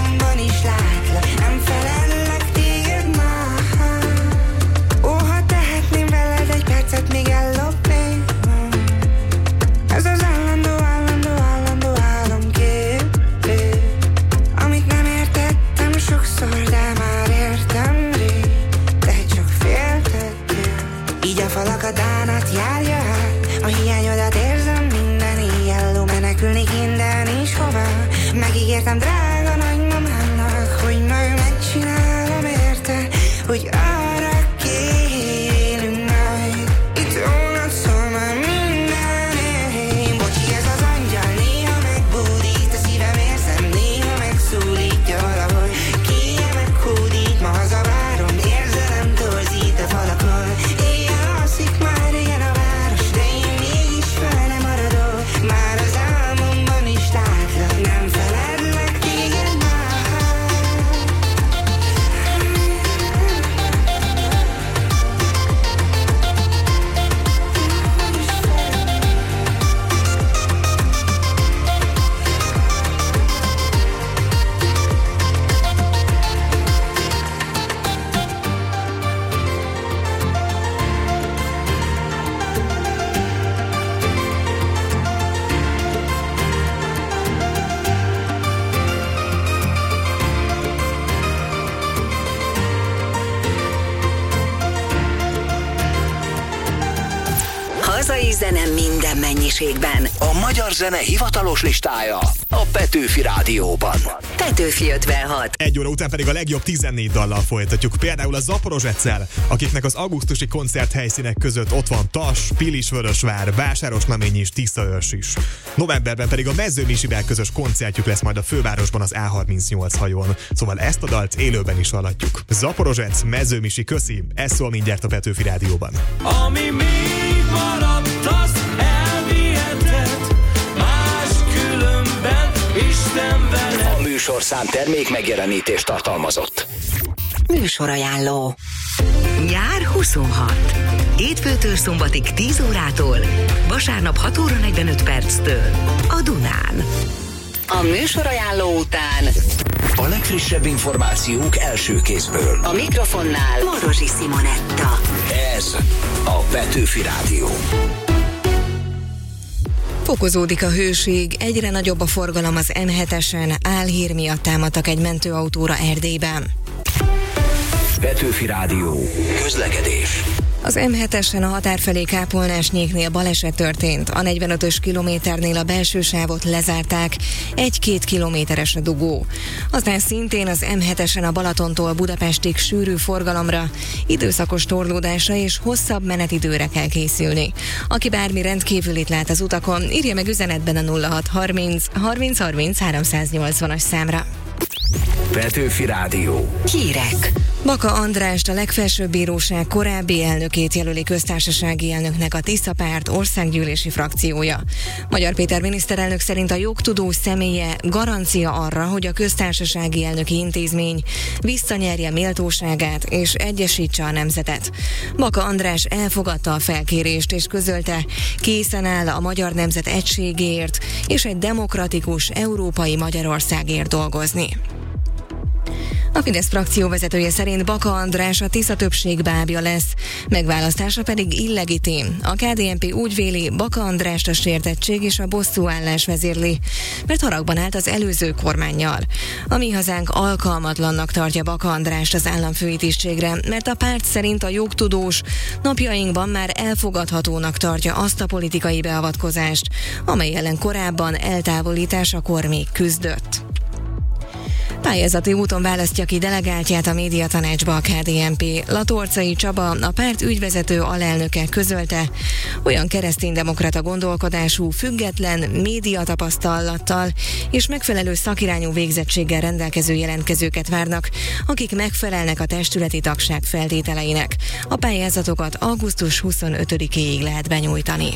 zene minden mennyiségben. A magyar zene hivatalos listája a Petőfi Rádióban. Petőfi ötvenhat. Egy óra után pedig a legjobb tizennégy dallal folytatjuk. Például a Zaporozsecel, akiknek az augusztusi koncert helyszínek között ott van Tas, Pilisvörösvár, Vásárosnamény és Tiszaőrs is. Novemberben pedig a Mezőmisivel közös koncertjük lesz majd a fővárosban az á harmincnyolc hajón. Szóval ezt a dalt élőben is hallatjuk. Zaporozsec, Mezőmisi, köszi, ez szól mindjárt a Petőfi Rádióban. Ami még maradt, azt elviheted, máskülönben Isten vele. A műsorszám termék megjelenítést tartalmazott. Műsorajánló. Nyár huszonhat. Hétfőtől szombatig tíz órától, vasárnap hat óra negyvenöt perctől a Dunán. A műsorajánló után a legfrissebb információk első kézből. A mikrofonnál Morozsi Simonetta. Ez a Petőfi Rádió. Fokozódik a hőség, egyre nagyobb a forgalom az em hetesen, álhír miatt támadtak egy mentőautóra Erdélyben. Petőfi Rádió. Közlekedés. Az em hetesen a határ felé Kápolnásnyéknél baleset történt. A negyvenötös kilométernél a belső sávot lezárták, egy-két kilométeres a dugó. Aztán szintén az em hetesen a Balatontól Budapestig sűrű forgalomra, időszakos torlódásra és hosszabb menetidőre kell készülni. Aki bármi rendkívülit lát az utakon, írja meg üzenetben a nulla hat harminc harminc harminc háromszáznyolcvanas számra. Petőfi Rádió. Hírek. Baka Andrást, a legfelsőbb bíróság korábbi elnökét jelöli köztársasági elnöknek a Tisza Párt országgyűlési frakciója. Magyar Péter miniszterelnök szerint a jogtudó személye garancia arra, hogy a köztársasági elnöki intézmény visszanyerje méltóságát és egyesítse a nemzetet. Baka András elfogadta a felkérést és közölte, készen áll a magyar nemzet egységéért és egy demokratikus európai Magyarországért dolgozni. A Fidesz frakció vezetője szerint Baka András a Tisza többség bábja lesz, megválasztása pedig illegitim. A ká dé en pé úgy véli, Baka Andrást a sértettség és a bosszúállás vezérli, mert haragban állt az előző kormánnyal. A Mi Hazánk alkalmatlannak tartja Baka Andrást az államfői tisztségre, mert a párt szerint a jogtudós napjainkban már elfogadhatónak tartja azt a politikai beavatkozást, amely ellen korábban eltávolításakor még küzdött. Pályázati úton választja ki delegáltját a médiatanácsba a ká dé en pé. Latorcai Csaba, a párt ügyvezető alelnöke közölte, olyan kereszténydemokrata gondolkodású, független médiatapasztalattal és megfelelő szakirányú végzettséggel rendelkező jelentkezőket várnak, akik megfelelnek a testületi tagság feltételeinek. A pályázatokat augusztus huszonötödikéig lehet benyújtani.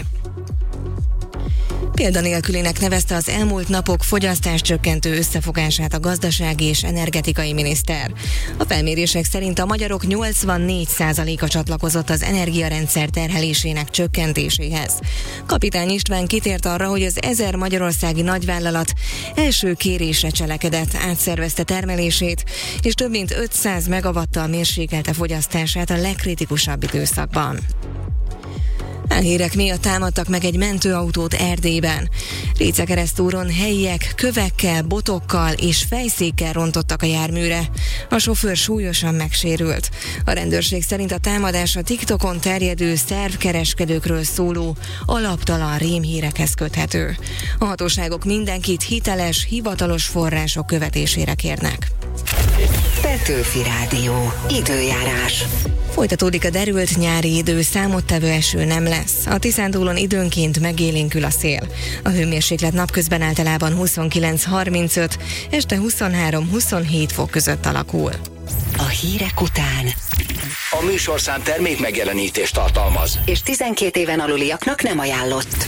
Példanélkülinek nevezte az elmúlt napok fogyasztáscsökkentő összefogását a gazdasági és energetikai miniszter. A felmérések szerint a magyarok nyolcvannégy százaléka csatlakozott az energiarendszer terhelésének csökkentéséhez. Kapitány István kitért arra, hogy az ezer magyarországi nagyvállalat első kérésre cselekedett, átszervezte termelését, és több mint ötszáz megawattal mérsékelte fogyasztását a legkritikusabb időszakban. Álhírek miatt támadtak meg egy mentőautót Erdélyben. Récekeresztúron helyiek kövekkel, botokkal és fejszékkel rontottak a járműre. A sofőr súlyosan megsérült. A rendőrség szerint a támadás a TikTokon terjedő szervkereskedőkről szóló alaptalan rémhírekhez köthető. A hatóságok mindenkit hiteles, hivatalos források követésére kérnek. Petőfi Rádió. Időjárás. Folytatódik a derült nyári idő, számottevő eső nem lesz. A Tiszántúlon időnként megélénkül a szél. A hőmérséklet napközben általában huszonkilenc harmincöt, este huszonhárom huszonhét fok között alakul. A hírek után a műsorszám termék megjelenítést tartalmaz, és tizenkét éven aluliaknak nem ajánlott.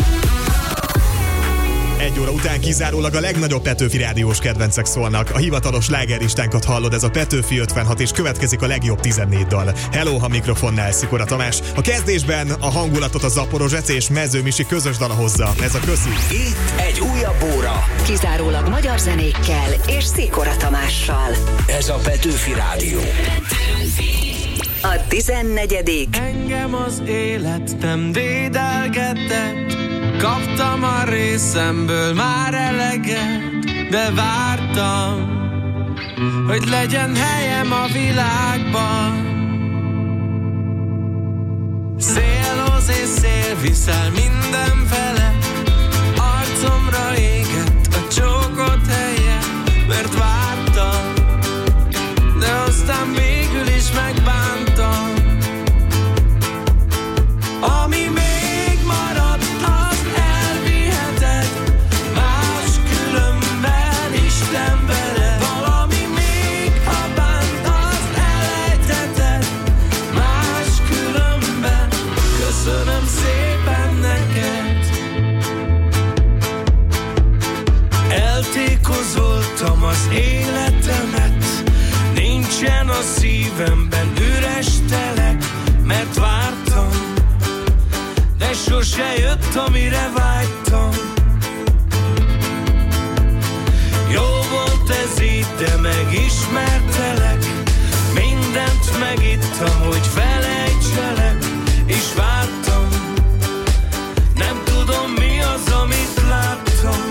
Egy óra után kizárólag a legnagyobb Petőfi rádiós kedvencek szólnak. A hivatalos slágerlistánkat hallod, ez a Petőfi ötvenhat, és következik a legjobb tizennégy dal. Hello, ha mikrofonnál Szikora Tamás. A kezdésben a hangulatot a Zaporozsec és Mezőmisi közös dala hozza. Ez a köszi. Itt egy újabb óra. Kizárólag magyar zenékkel és Szikora Tamással. Ez a Petőfi Rádió. A tizennegyedik. Engem az élet nem dédelgetett, kaptam a részemből már eleget, de vártam, hogy legyen helyem a világban. Szélhoz tavasz és szél viszel mindenfele. Arcomra égett a csókot helye, mert vártam, de aztán végül is megbántam. Ami még maradt, az elviheted, máskülönben Isten veled. Valami még, ha bánt, az elejtheted, máskülönben köszönöm szépen neked. Eltékozoltam az életemet, nincsen a szívemben üres telek, mert vártam, de sose jött, amire vágytam. Jó volt ez így, de megismertelek, mindent megittam, hogy felejtselek, és vártam, nem tudom mi az, amit láttam.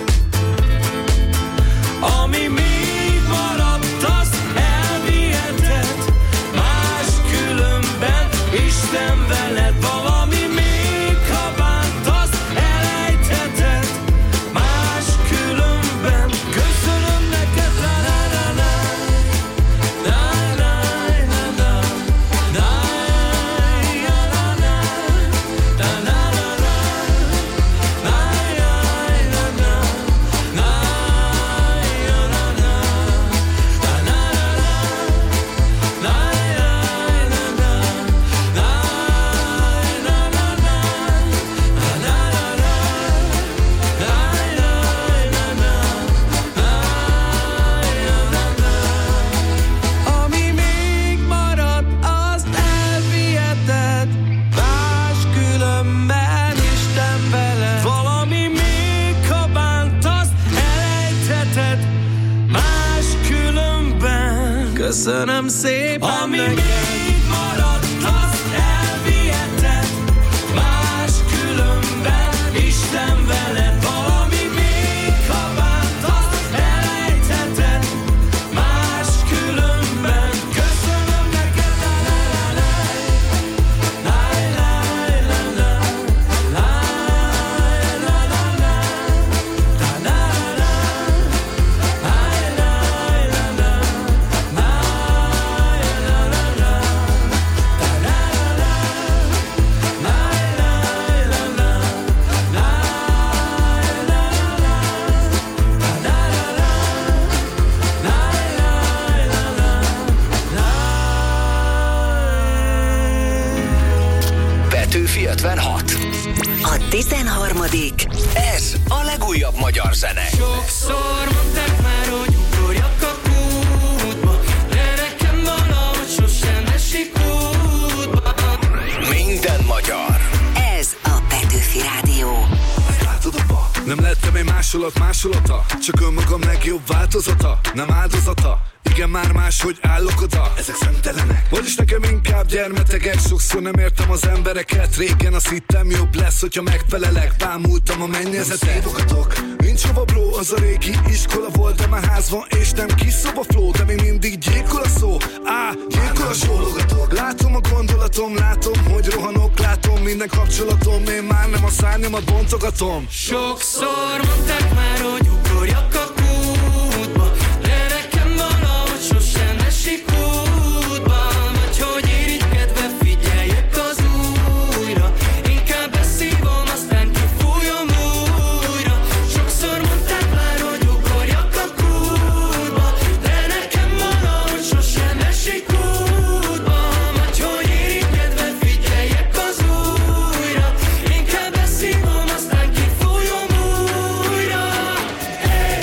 Ami még maradt, azt elviheted, máskülönben Isten veled. Valami még, ha bánt, azt elejtheted, máskülönben köszönöm neked. La la la la, la la la la, la la la, la la la la, la la la la. Ami még maradt, azt elviheted, máskülönben Isten veled. Valami még, ha bánt, azt elejtheted, máskülönben köszönöm szépen. Ami még maradt, azt elviheted, máskülönben Isten veled. Valami még, ha bánt, azt elejtheted, máskülönben köszönöm neked. La la la la, la la la la, la la la la, la la la la, la la Petőfi ötvenhat. A tizenharmadik Ez a legújabb magyar zene. Sokszor mondták már, hogy ugorjak a kútba, de nekem valahogy sosem esik útba. Minden magyar. Ez a Petőfi Rádió. Látod a ba? Nem lettem egy másolat másolata, csak önmagam legjobb változata, nem áldozata. Igen, már máshogy állok oda, ezek szemtelenek. Vagyis nekem inkább gyermetegek, sokszor nem értem az embereket. Régen azt hittem jobb lesz, hogyha megfelelek, bámultam a mennyezetet. Szédogatok, nincs hova bro, az a régi iskola volt, de már ház van, és nem kis szoba flow. De még mindig gyékol a szó, á, gyékol a sólogatok. Látom a gondolatom, látom, hogy rohanok, látom minden kapcsolatom, én már nem a szárnyamat bontogatom. Sokszor mondták már, hogy ugorjak a kútba, de nekem valahogy sosem esik útba. Vagy hogy irigykedve figyeljek az újra, inkább beszívom, aztán kifújom újra. Sokszor mondták már, hogy ugorjak a kútba, de nekem valahogy sosem esik útba. Vagy hogy irigykedve figyeljek az újra, inkább beszívom, aztán kifújom újra. Hey,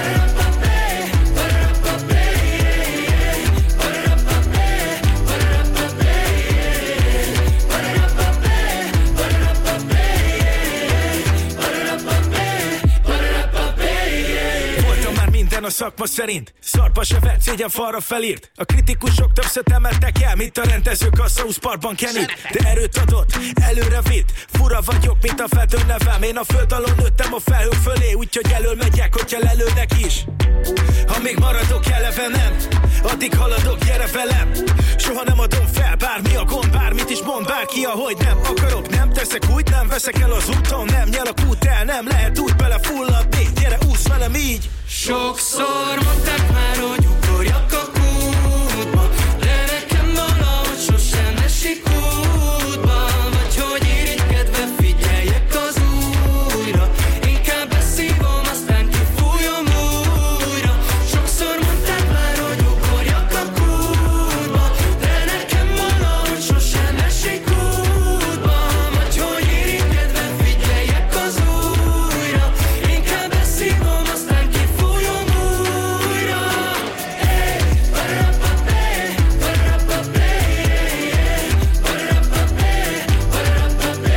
a szakma szerint. Szarba se vett, szégyen falra felírt. A kritikusok többször emeltek el, mint a rendezők a South Parkban Kennyt. De erőt adott, előre vitt. Fura vagyok, mint a feltő nevem. Én a föld alól nőttem a felhők fölé, úgyhogy elől megyek, hogyha lelőnek is. Ha még maradok eleve nem, addig haladok, gyere velem. Soha nem adom fel, bármi a gond, bármit is mond bárki. neki, ahogy nem akarok, nem teszek úgy, nem veszek el az úton, nem nyelak út el, nem lehet úgy bele fulladni, gyere úsz velem így. Sokszor mondták már, hogy ugorjak a kútba, de nekem valahogy sosem esik útba, vagy hogy irigykedve figyeljek az újra, inkább beszívom, aztán kifújom újra. Sokszor mondták már, hogy ugorjak a kútba, de nekem valahogy sosem esik útba, vagy hogy irigykedve figyeljek az újra, inkább beszívom, aztán kifújom újra. Hey, barapapé, barapapé, barapapé, barapapé,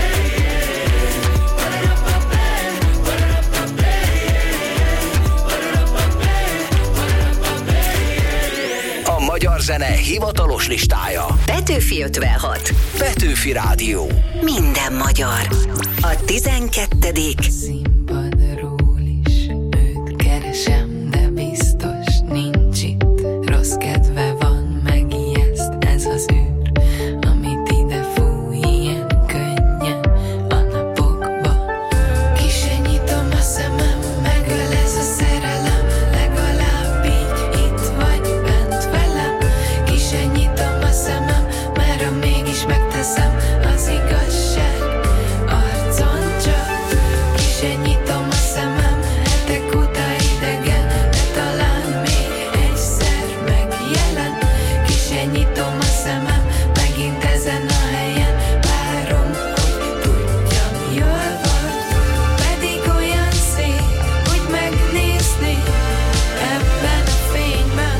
A magyar zene hivatalos listája. Petőfi ötvenhat. Petőfi Rádió. Minden magyar. A tizenkettedik. Színpadról is őt keresem, de biztos nincs itt. Rossz kedve van, megijeszt ez az űr, amit ide fúj ilyen könnyen a napokba. Ki se nyitom a szemem, megöl ez a szerelem, legalább így itt vagy bent velem. Ki se nyitom a szemem, mert ha mégis megteszem, az igazság arcon csak. Ki se nyitom a szemem, hetek óta idegen, de talán még egyszer megjelen. Ki se nyitom a szemem, megint ezen a helyen, várom, hogy tudjam, jól van. Pedig olyan szép, hogy megnézni ebben a fényben.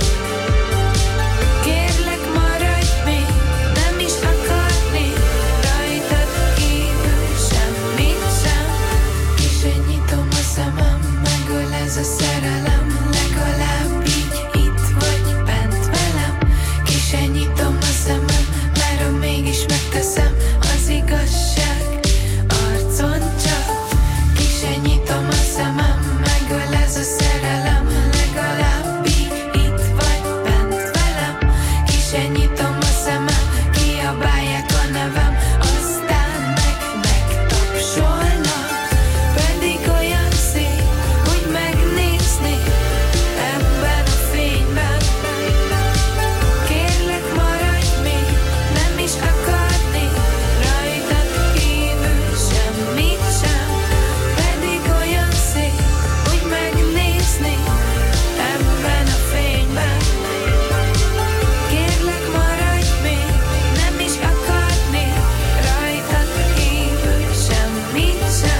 Kérlek, maradj még, nem is akarni rajtad kívül semmit sem. Ki se nyitom a szemem, megöl ez a szerelem, legalább így itt vagy bent velem. Ki se nyitom a szemem, mert ha mégis megteszem, az igazság arcon csak. Ki se nyitom a szemem, megöl ez a szerelem, legalább így itt vagy bent velem. Ki se nyitom a szemem, kiabálják a nevem, aztán meg megtapsolnak. Pedig olyan szép, hogy megnézni ebben a fényben. Kérlek, maradj még, nem is akarni rajtad kívül semmit sem. Pedig olyan szép, hogy megnézni ebben a fényben. Kérlek, maradj még, nem is akarni rajtad kívül semmit sem.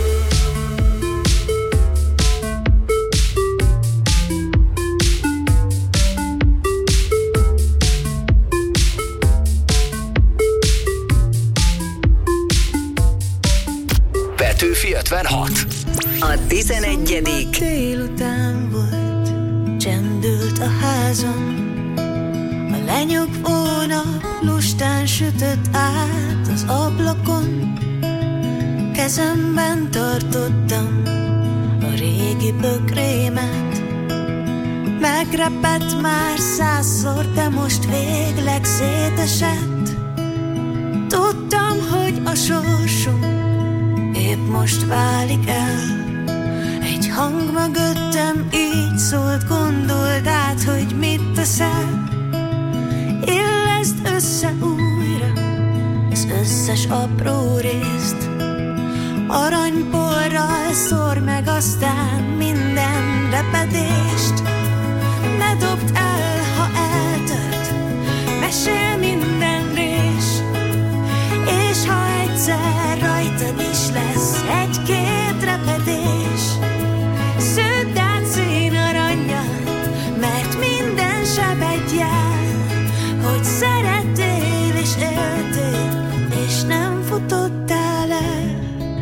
Petőfi ötvenhat. A tizenegyedik. Délután volt, csendült a házam. A lenyugvóna lustán sütött át az ablakon. Kezemben tartottam a régi bökrémet. Megrepett már százszor, de most végleg szétesett. Tudtam, hogy a sorsunk épp most válik el. Egy hang mögöttem így szólt, gondold át, hogy mit teszel. Illeszd össze újra az összes apró részt. Aranyporral szór meg aztán minden repedést. Ne dobd el, ha eltört, mesél minden rés. És ha egyszer rajtad is lesz egy-két repedés, sződd át színarannyan, mert minden sebedjel, hogy szerettél és éltél, és nem futottál el.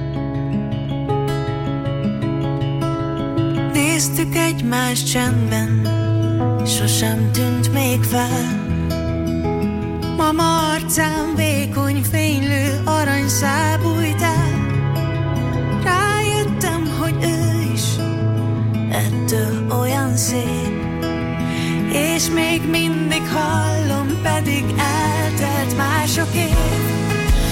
Néztük egymást csendben, sosem tűnt még fel. Mama arcán vékony fénylő aranyszál bújt el. Rájöttem, hogy ő is ettől olyan szép, és még mindig hallom, pedig eltelt már sok év.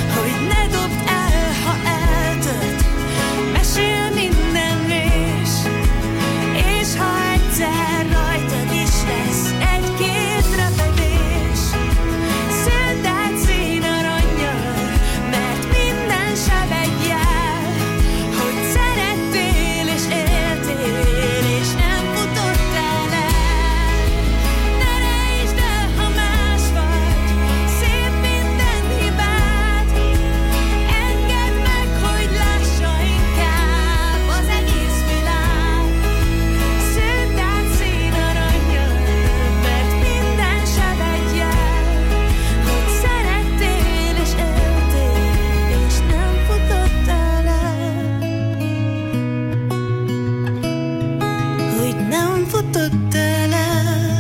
ne dobd el, ha eltölt. Mesél minden rés, és ha egyszer rajtad is lesz egy-két repedés, sződ át szín arannyal, mert minden sebed jel, hogy szerettél és éltél, és nem futottál el. Ne rejtsd el, ha más vagy, szép minden hibád. Engedd meg, hogy lássa inkább az egész világ. Sződ át szín arannyal, mert minden sebed jel, hogy szerettél és éltél, és nem futottál el. Hogy nem futottál el.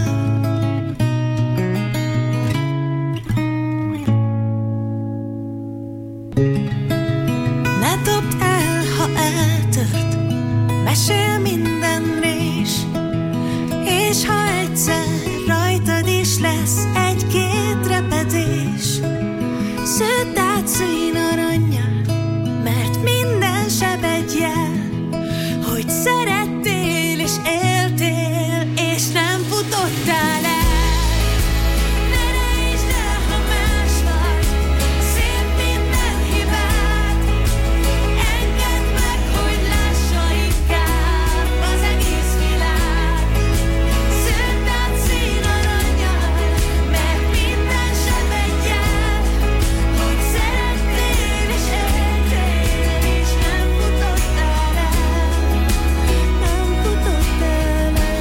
Ne dobd el, ha eltölt. Mesél minden rés, és ha egyszer rajtad is lesz egy-két repedés, sződ át szín arannyal, mert minden sebed jel, hogy szerettél és éltél, és nem futottál el. Ne rejtsd el, ha más vagy, szép minden hibád. Engedd meg, hogy lássa inkább az egész világ. Sződ át szín arannyal, mert minden sebed jel, hogy szerettél és éltél, és nem futottál el. Nem futottál el.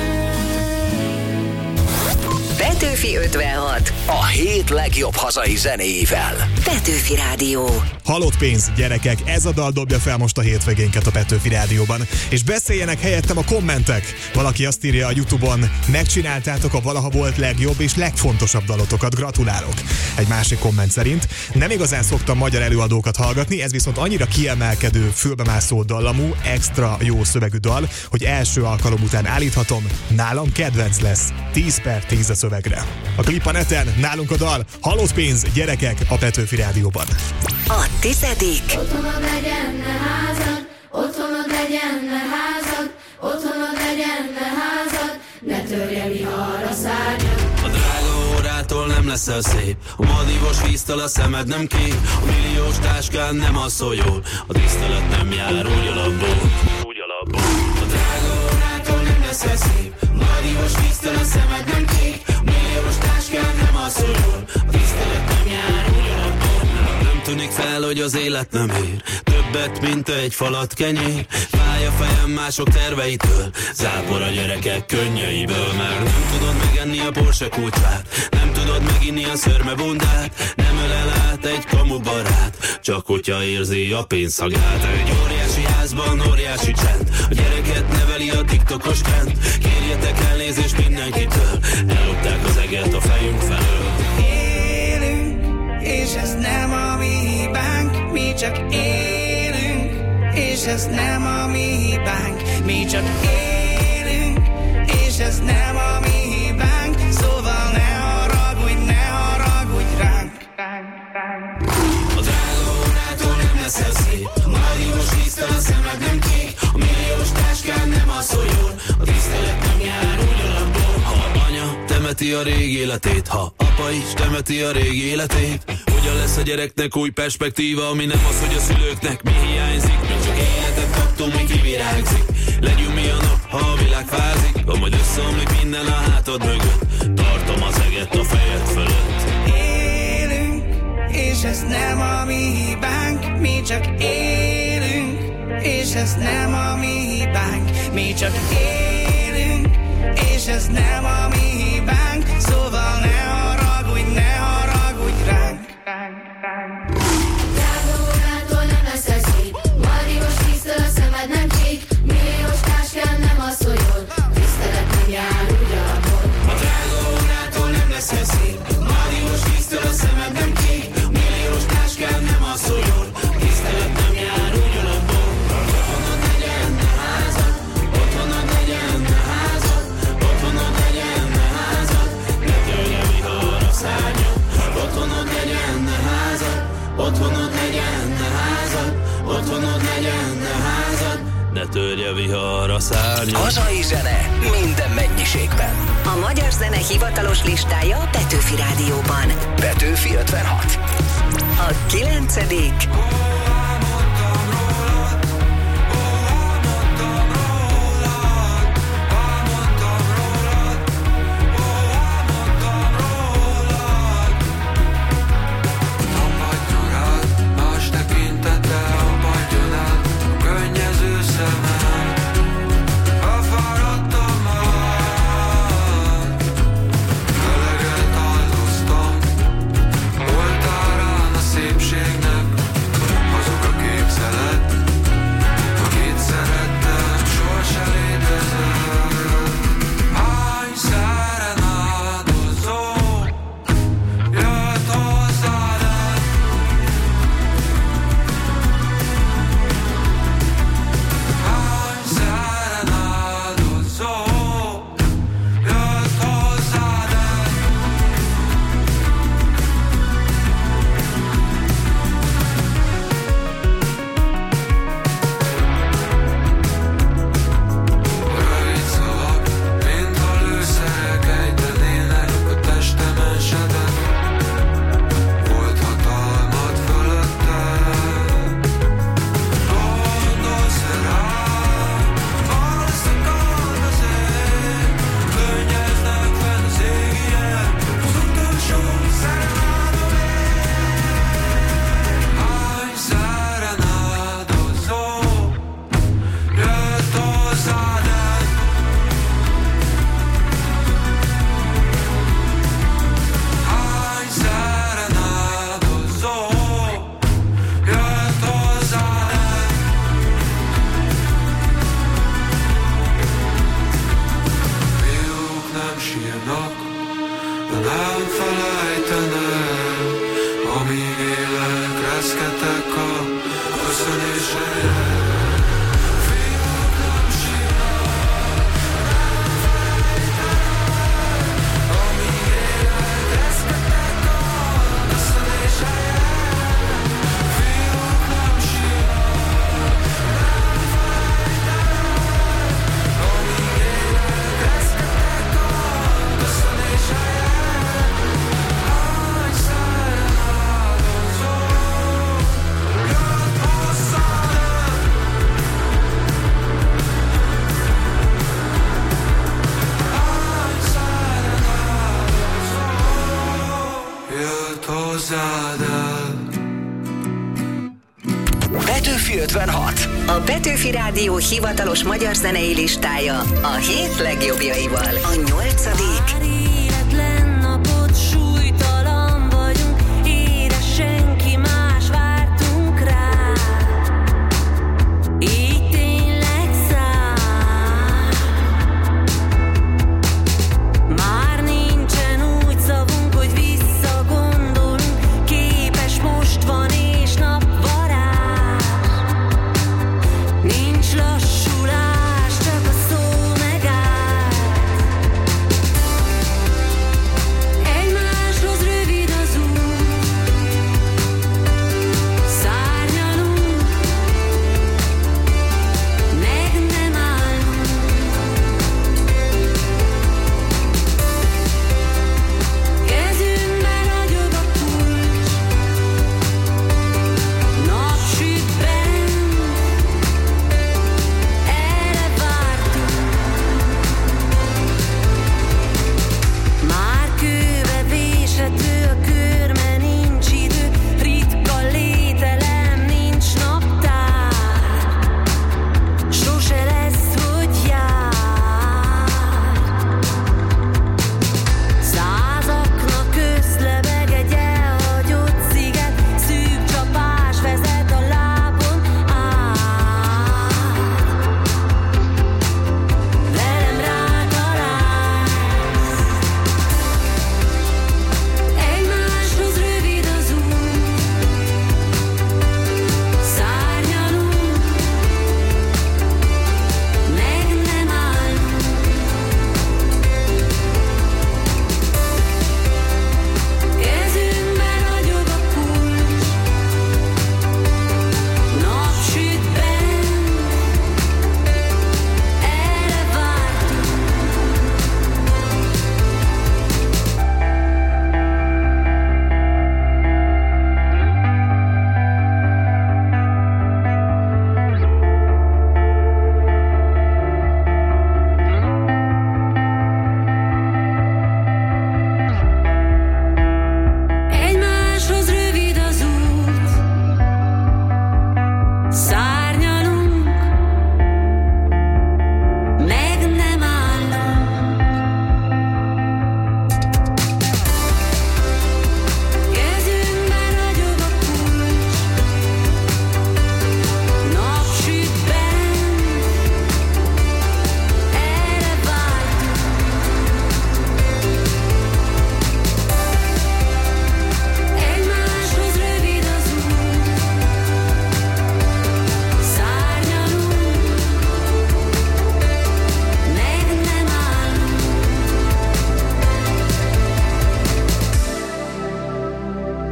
Petőfi ötvenhat, A hét legjobb hazai zenéivel. Petőfi Rádió. Halott pénz, gyerekek, ez a dal dobja fel most a hétvégénket a Petőfi Rádióban. És beszéljenek helyettem a kommentek. Valaki azt írja a YouTube-on, megcsináltátok a valaha volt legjobb és legfontosabb dalotokat, gratulálok. Egy másik komment szerint, nem igazán szoktam magyar előadókat hallgatni, ez viszont annyira kiemelkedő, fülbemászó dallamú, extra jó szövegű dal, hogy első alkalom után állíthatom, nálam kedvenc lesz. tíz per tíz a szövegre. A klip a neten, nálunk a dal, halott pénz, gyerekek a Petőfi Rádióban. A tizedik. Otthonod legyen, ne házad, otthonod legyen, ne házad, otthonod legyen, ne házad, ne törje vihar a szárnyad. A drága órától nem leszel szép, a madívos víztől a szemed nem kék, a milliós táskán nem alszol jól, a tisztelet nem jár úgy alapból, úgy alapból. A drága órától nem leszel szép, a madívos víztől a szemed nem kék, a milliós táskán nem alszol jól, a tisztelet nem jár úgy alapból. Nem tűnik fel, hogy az élet nem ér többet, mint egy falat kenyér. Fáj a fejem mások terveitől, zápor a gyerekek könnyeiből. Mert nem tudod megenni a Porsche kulcsát, nem tudod meginni a szörme bundát, nem ölel át egy kamu barát, csak hogyha érzi a pénzszagát. Egy óriási házban óriási csend, a gyereket neveli a tiktokos trend. Kérjetek elnézést mindenkitől, ellopták az eget a fejünk felől. És ez nem a mi hibánk, mi csak élünk. És ez nem a mi hibánk, mi csak élünk. És ez nem a mi hibánk, szóval ne haragudj, ne haragudj ránk. A drága órától nem leszel szép, a madívos víztől a szemed nem kék, a milliós táskán nem alszol jól, a tisztelet nem jár úgy alapból. Ha anya temeti a régi életét, ha apa is temeti a régi életét, hogyan lesz a gyereknek új perspektíva, ami nem az, hogy a szülőknek mi hiányzik. Mi csak életet kaptunk, mi kivirágzik. Legyünk mi a nap, ha a világ fázik, ha majd összeomlik minden a hátad mögött, tartom az eget a fejed fölött. Élünk, és ez nem a mi hibánk, mi csak élünk. És ez nem a mi hibánk, mi csak élünk. És ez nem a mi hibánk, szóval ne haragudj, ne haragudj ránk. Drága órától nem leszel szép, madívos víztől a szemed nem kék, milliós táskán nem alszol jól, tisztelet nem jár úgy alapból. A drága órától nem leszel szép, madívos víztől a szemed nem kék, milliós táskán nem alszol jól, tisztelet nem jár úgy alapból. Otthonod legyen, ne házad, otthonod legyen, ne házad, otthonod legyen. ne törje vihar a szárnyat. Hazai zene minden mennyiségben. A magyar zene hivatalos listája a Petőfi Rádióban. Petőfi ötvenhat. A kilencedik. Petőfi ötvenhat. A Petőfi Rádió hivatalos magyar zenei listája a hét legjobbjaival. A nyolcadik. Életlen napot, súlytalan vagyunk, édes senki más, vártunk rá. Így tényleg száll. Már nincsen úgy szavunk, hogy visszagondolunk, képes most van és napvarázs. Nincs lassulás, csak a szó megállt.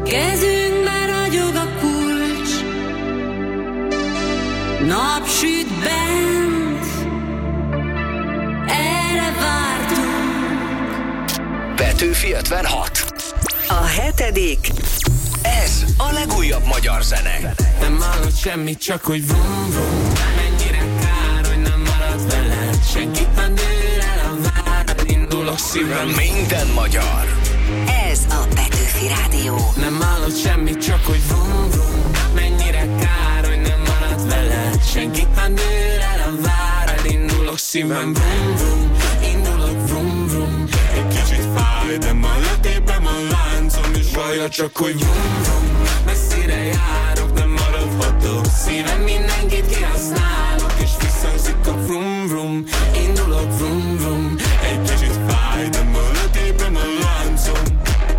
kezünkben ragyog a kulcs, napsüt bent, erre vártunk. Petőfi ötvenhat. A hetedik. Ez a legújabb magyar zene. Nem hallod semmit, csak hogy vrum vrum. Mennyire kár, hogy nem marad veled. Senki nem dől el a várad. Indulok szívem. Minden magyar. Ez a Petőfi Rádió. Nem hallod semmit, csak hogy vrum vrum. Mennyire kár, hogy nem marad veled. Senki nem dől el a várad. Indulok szívem. Vrum vrum. Indulok vrum vrum. Egy kicsit fáj, de ma letépem a láncom. És vaja csak hogy vrum vrum. Messzire járok, nem maradhatok. Szívem mindenkit kihasználok. És visszhangzik a vrum vrum. Indulok vrum vrum. Egy kicsit fáj, de ma letépem a láncom.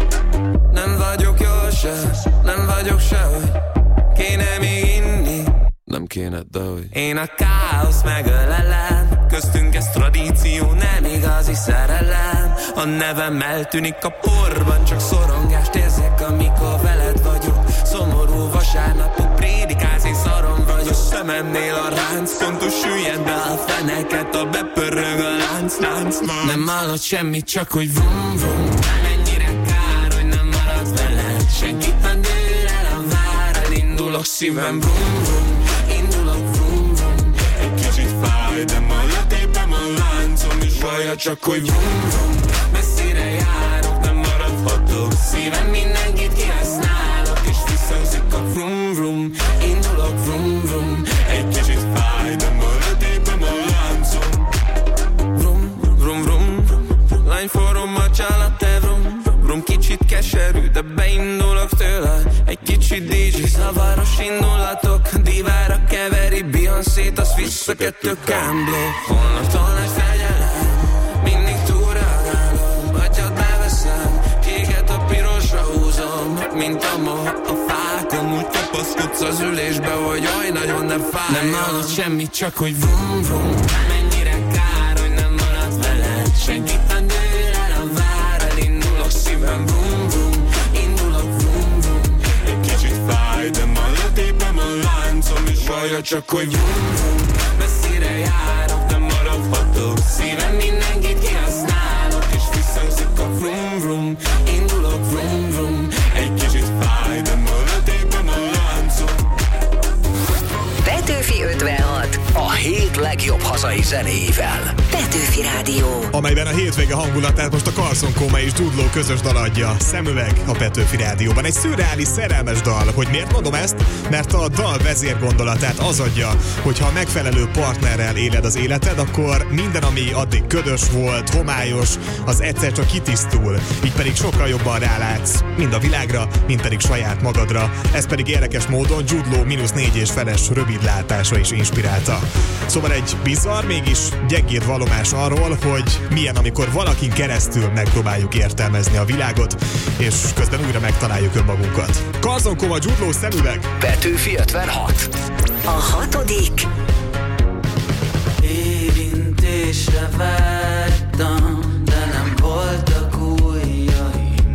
Nem vagyok jól se, nem vagyok sehogy. Kéne még inni, nem kéne, de hogy. Én a káosz megölelem. Köztünk ez tradíció, nem igazi szerelem. A nevem eltűnik a porban, csak szorongást érzek, amikor veled vagyok. Szomorú vasárnapok, prédikálsz, én szarom vagyok. Szememnél a ránc, fontos süllyed be a feneket. A bepörög a lánc, lánc, lánc. Nem hallod semmit, csak hogy vrum vrum. Mennyire kár, hogy nem marad veled. Senkit nem dől el a várad. Indulok szívem, vrum vrum. Indulok vrum vrum. Egy kicsit fáj, de ma letépem a láncom. És vaja csak hogy vrum vrum. Messzire járok, nem maradhatok. Szívem mindenkit kihasználok. És visszhangzik a vrum vrum. Indulok vrum vrum. Egy kicsit fáj, de ma letépem a láncom. Vrum vrum vrum. Lány forrom a csalate vrum. Vrum kicsit keserű, de beindulok tőle. Egy kicsit dé dzsé, zavaros indulatok. Divára keveri Beyoncé-t, azt vissza kettő kámbló. Holnaptól nagy fegyelem, mindig túlreagálom. Atyad beveszem, kéket a pirosra húzom. Mint a moha a fákon, úgy kapaszkodsz az ülésbe, hogy oly nagyon nem fáj. Nem hallod semmit, csak hogy vrum vrum. Mennyire kár, hogy nem marad veled. Senkit nem dől el a várad. Indulok szívem, vrum vrum. Indulok vrum vrum. Egy kicsit fáj, de ma letépem a láncom. És vaja csak hogy vrum vrum. Messzire járok, nem maradhatok. Szívem mindenkit kihasználok. És visszhangzik a vrum vrum. Indulok vrum vrum. Egy kicsit fáj, de ma letépem a láncom. Petőfi ötvenhat. A hét legjobb hazai zenéivel. Petőfi Rádió. Amelyben a hétvége hangulatát most a Carson Coma és Jude Law közös dal adja. Szemüveg a Petőfi Rádióban. Egy szürreális szerelmes dal. Hogy miért mondom ezt? Mert a dal vezérgondolatát az adja, hogyha a megfelelő partnerrel éled az életed, akkor minden, ami addig ködös volt, homályos, az egyszer csak kitisztul. Így pedig sokkal jobban rálátsz, mind a világra, mind pedig saját magadra. Ez pedig érdekes módon Jude Law mínusz négy és feles rövidlátása is inspirálta. Szóval egy bizarr, mégis gyengéd vallomás arról, hogy milyen, amikor valakin keresztül megpróbáljuk értelmezni a világot, és közben újra megtaláljuk önmagunkat. Carson Coma, Jude Law, Szemüveg. Petőfi ötvenhat. A hatodik. Érintésre vágytam, de nem voltak ujjaim.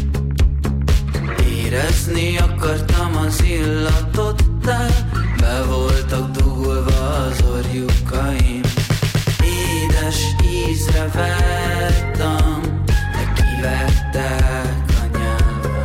Érezni akartam az illatot, de be voltak dugulva az orjukaim. Édes ízre vágytam, de kivettek a nyelvem.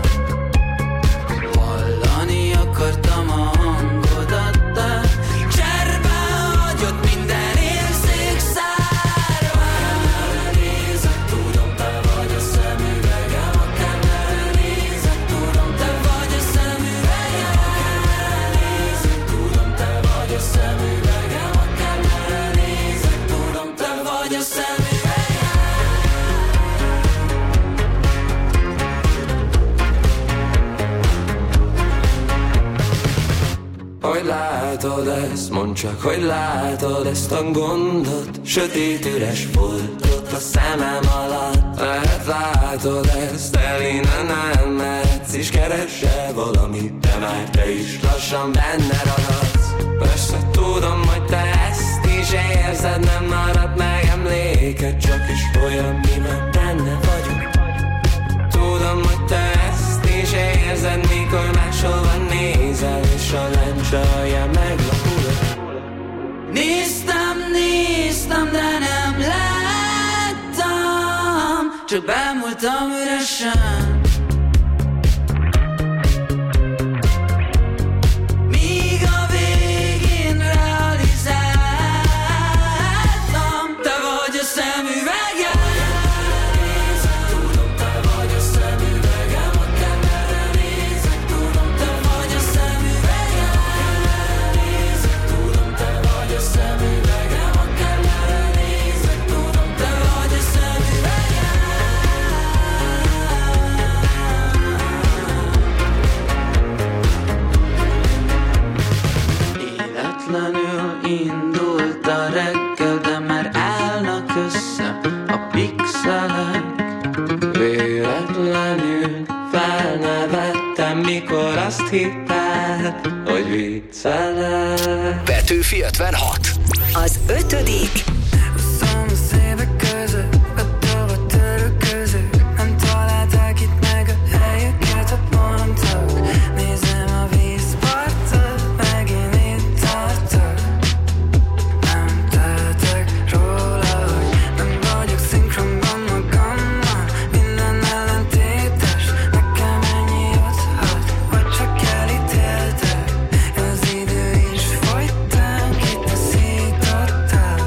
Hallani akartam a hangodat, de cserben hagyott minden érzék szárván. Nézek, tudom, te vagy a szemüvegem, akármerre nézek, tudom, te vagy a szemüvegem. Nézek, tudom, te vagy a szemüvegem, akármerre nézek, tudom, te vagy a szemüvegem. Hogy látod ezt, mondd csak, hogy látod ezt a gondot. Sötét üres foltot a szemem alatt. Lehet látod ezt, el innen nem mehetsz, és keresel valamit, de már te is lassan benne ragadsz. Persze tudom, hogy te ezt is érzed, nem marad meg emléked, csak is olyan, miben benne vagyok. Tudom, hogy te ezt is érzed, csak bámultam üresen. Míg a végén realizáltam, te vagy a szemüvegem. Tudom, te vagy a szemüvegem, akármerre nézek, tudom, te vagy a szemüvegem. Tudom, te vagy a szemüvegem, akármerre nézek, tudom, te vagy a szemüvegem. Életlenül indult a reggel, de már állnak össze a pixelek. Véletlenül felnevettem, mikor azt hitted, hogy viccelek. Petőfi ötvenhat. Az ötödik. Húszonhúsz évek között, a tova török között, nem találták itt meg a helyüket a pontok. Nézem a vízpartot, megint itt tartok. Nem tehetek róla, hogy nem vagyok szinkronban magammal. Minden ellentétes, nekem ennyi juthat, vagy csak elítéltek. Az idő is folytán kitaszítottál.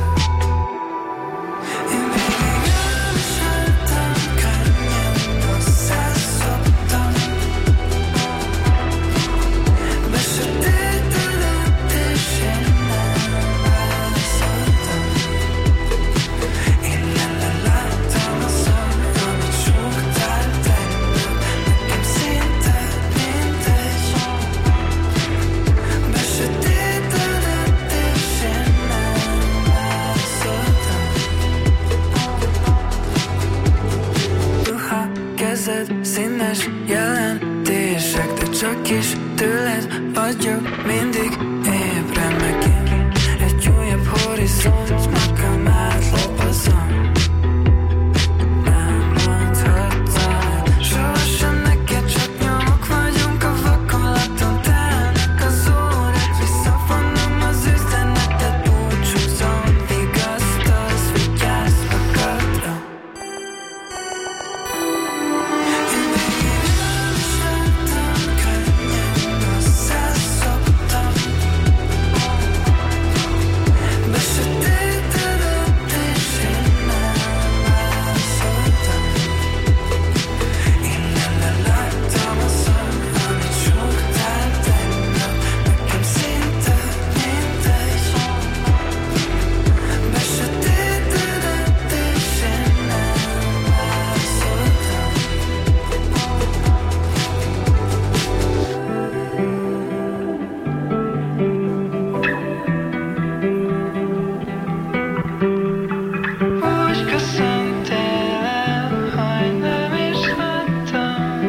Én végig elviseltem, könnyen összeszoktam. Besötétedett és én nem válaszoltam. Én leleláttam a szom, amit súgtál tegnap. Nekem szinte mindegy. Besötétedett és én nem válaszoltam. Ruha, kezed, színes jelentések, de csak is tőled vagyok mindig ébren megint. Egy újabb horizont, magam átlapozom. Nem mondhattam el sohasem neked, csak nyomok vagyunk a vakolaton. Telnek az órák, visszavonom az üzenetet, búcsúzom. Vigasztalsz, vigyázz magadra. Én végig elviseltem, könnyen összeszoktam. Besötétedett és én nem válaszoltam. Én leleláttam a szom, amit súgtál tegnap. Nekem szinte mindegy. Besötétedett és én nem válaszoltam. Úgy köszöntél el, hogy nem is láttam.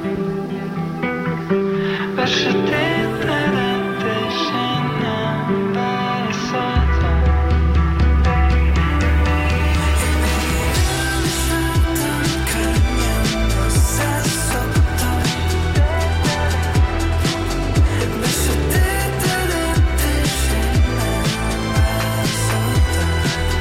Besötétedett és én nem válaszoltam. Elviseltem, könnyen összeszoktam. Besötétedett és én nem válaszoltam.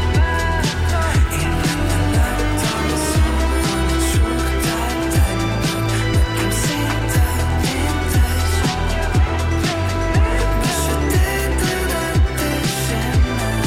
Én leleláttam a szom, amit súgtál tegnap. Nekem szinte mindegy. Besötétedett és én nem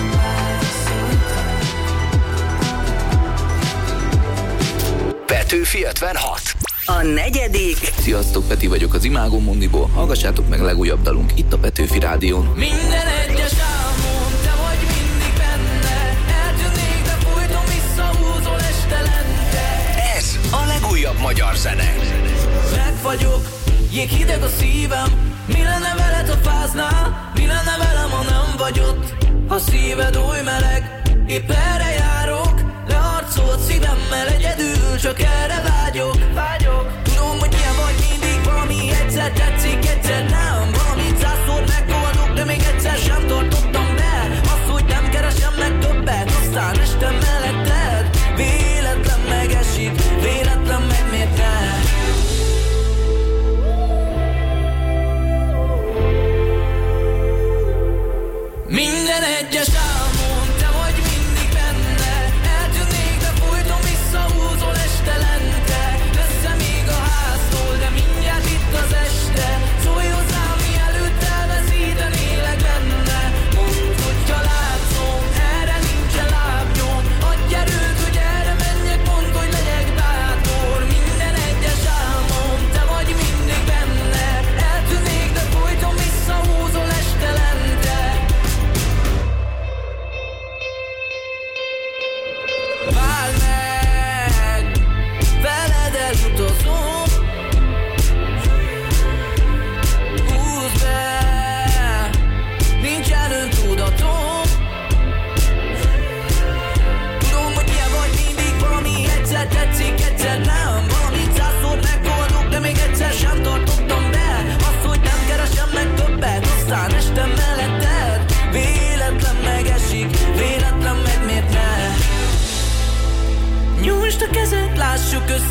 válaszoltam. Petőfi ötvenhat. A negyedik. Sziasztok, Peti vagyok az Imágo Mondiból. Hallgassátok meg legújabb dalunk itt a Petőfi Rádión. Minden egyes álmom, te vagy mindig benne. Eltűnnék, de folyton visszahúzol estelente. Ez a legújabb magyar zene. Meg vagyok, jéghideg a szívem. Mi lenne veled, ha fáznál? Mi lenne velem, ha nem vagy ott? Ha szíved oly meleg, épp erre járok. Leharcolt szívemmel egyedül, csak erre vágyok. Vágyok. Tudom, hogy ilyen vagy mindig, valami egyszer tetszik, egyszer nem. Valamit százszor megoldok, de még egyszer sem tartottam be. Azt, hogy nem keresem meg többet, aztán este melletted. Véletlen megesik, véletlen meg miért ne? Minden egyes álmom, te vagy mindig benne. Eltűnnék, de folyton visszahúzol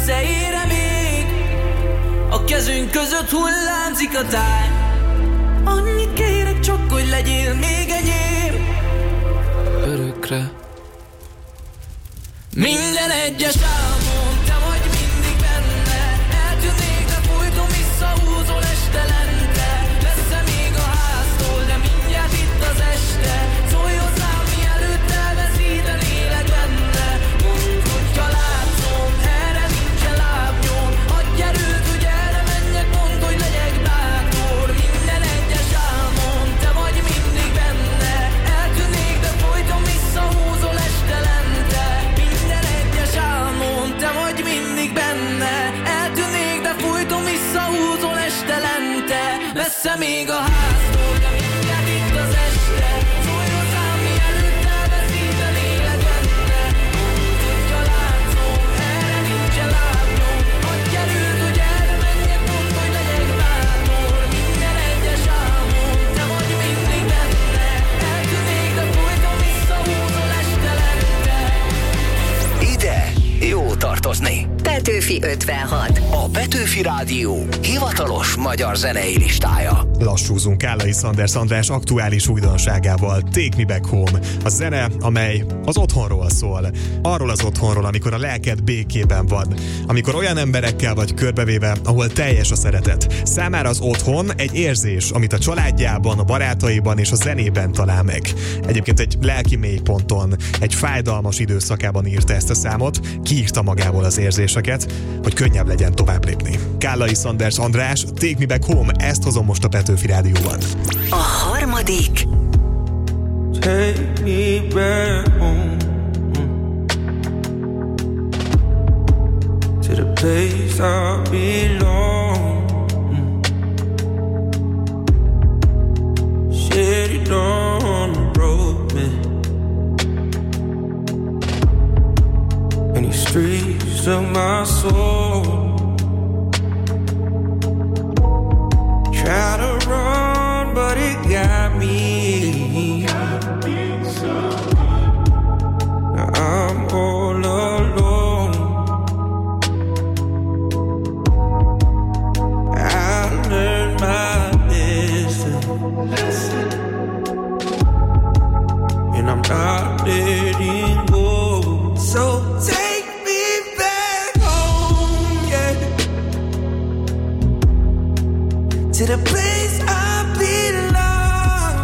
messze ére még. A kezünk között hullámzik a táj. Annyit kérek csak, hogy legyél még enyém. Örökre. Minden egyes álmom, te vagy mindig benne. Eltűnnék, de folyton visszahúzol este lente. Messze még a háztól, de mindjárt itt az este. Szólj hozzám, mielőtt elveszítenélek benne. Mondd, hogyha látszom, erre nincsen lábnyom. Adj erőt, hogy erre menjek, mondd, hogy legyek bátor. Minden egyes álmom, te vagy mindig benne. Eltűnnék, de folyton visszahúzol este lente. Minden egyes álmom, te vagy mindig benne. Eltűnnék, de folyton visszahúzol este lente. Messze még a háztól, de mindjárt itt az este. Szólj hozzám, mielőtt elveszítenélek benne. Mondd, hogyha látszom, erre nincsen lábnyom. Adj erőt, hogy erre menjek, mondd, hogy legyek bátor. Minden egyes álmom, te vagy mindig benne. Eltűnnék, de folyton visszahúzol este lente. Ide jó tartozni. Petőfi ötvenhat. A Petőfi Rádió hivatalos magyar zenei listája. Lassúzunk Kállai Sanders András aktuális újdonságával. Take Me Back Home. A zene, amely az otthonról szól. Arról az otthonról, amikor a lelked békében van. Amikor olyan emberekkel vagy körbevéve, ahol teljes a szeretet. Számára az otthon egy érzés, amit a családjában, a barátaiban és a zenében talál meg. Egyébként egy lelki mélyponton, egy fájdalmas időszakában írta ezt a számot, kiírta magából az érzéseket, hogy könnyebb legyen tovább lépni. Kállai Sanders András, Take Me Back Home, ezt hozom most a Petőfi Rádióban. A harmadik. Take me back home to the place I belong. Said it on the road, man. In these streets of my soul. Try to run, but it got me. Now I'm all alone. I learned my lesson, and I'm not letting go. So take me back home, yeah, to the place I belong.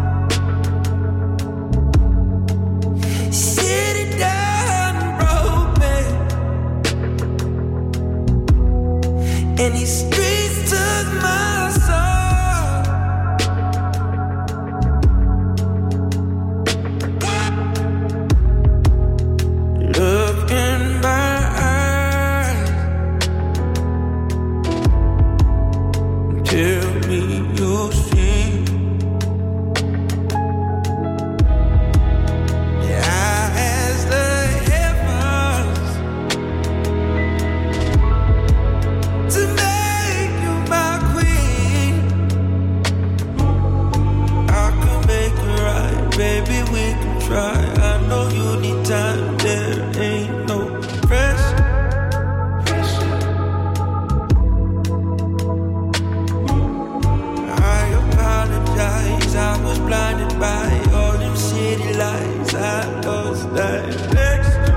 City down the road, man, and these streets took my soul. Look in my eyes, tell me you'll see. Yeah, I ask the heavens to make you my queen. I can make it right, baby, we can try. I know you need time, there ain't no pressure. I apologize, I was blinded by all them city lights. I lost direction.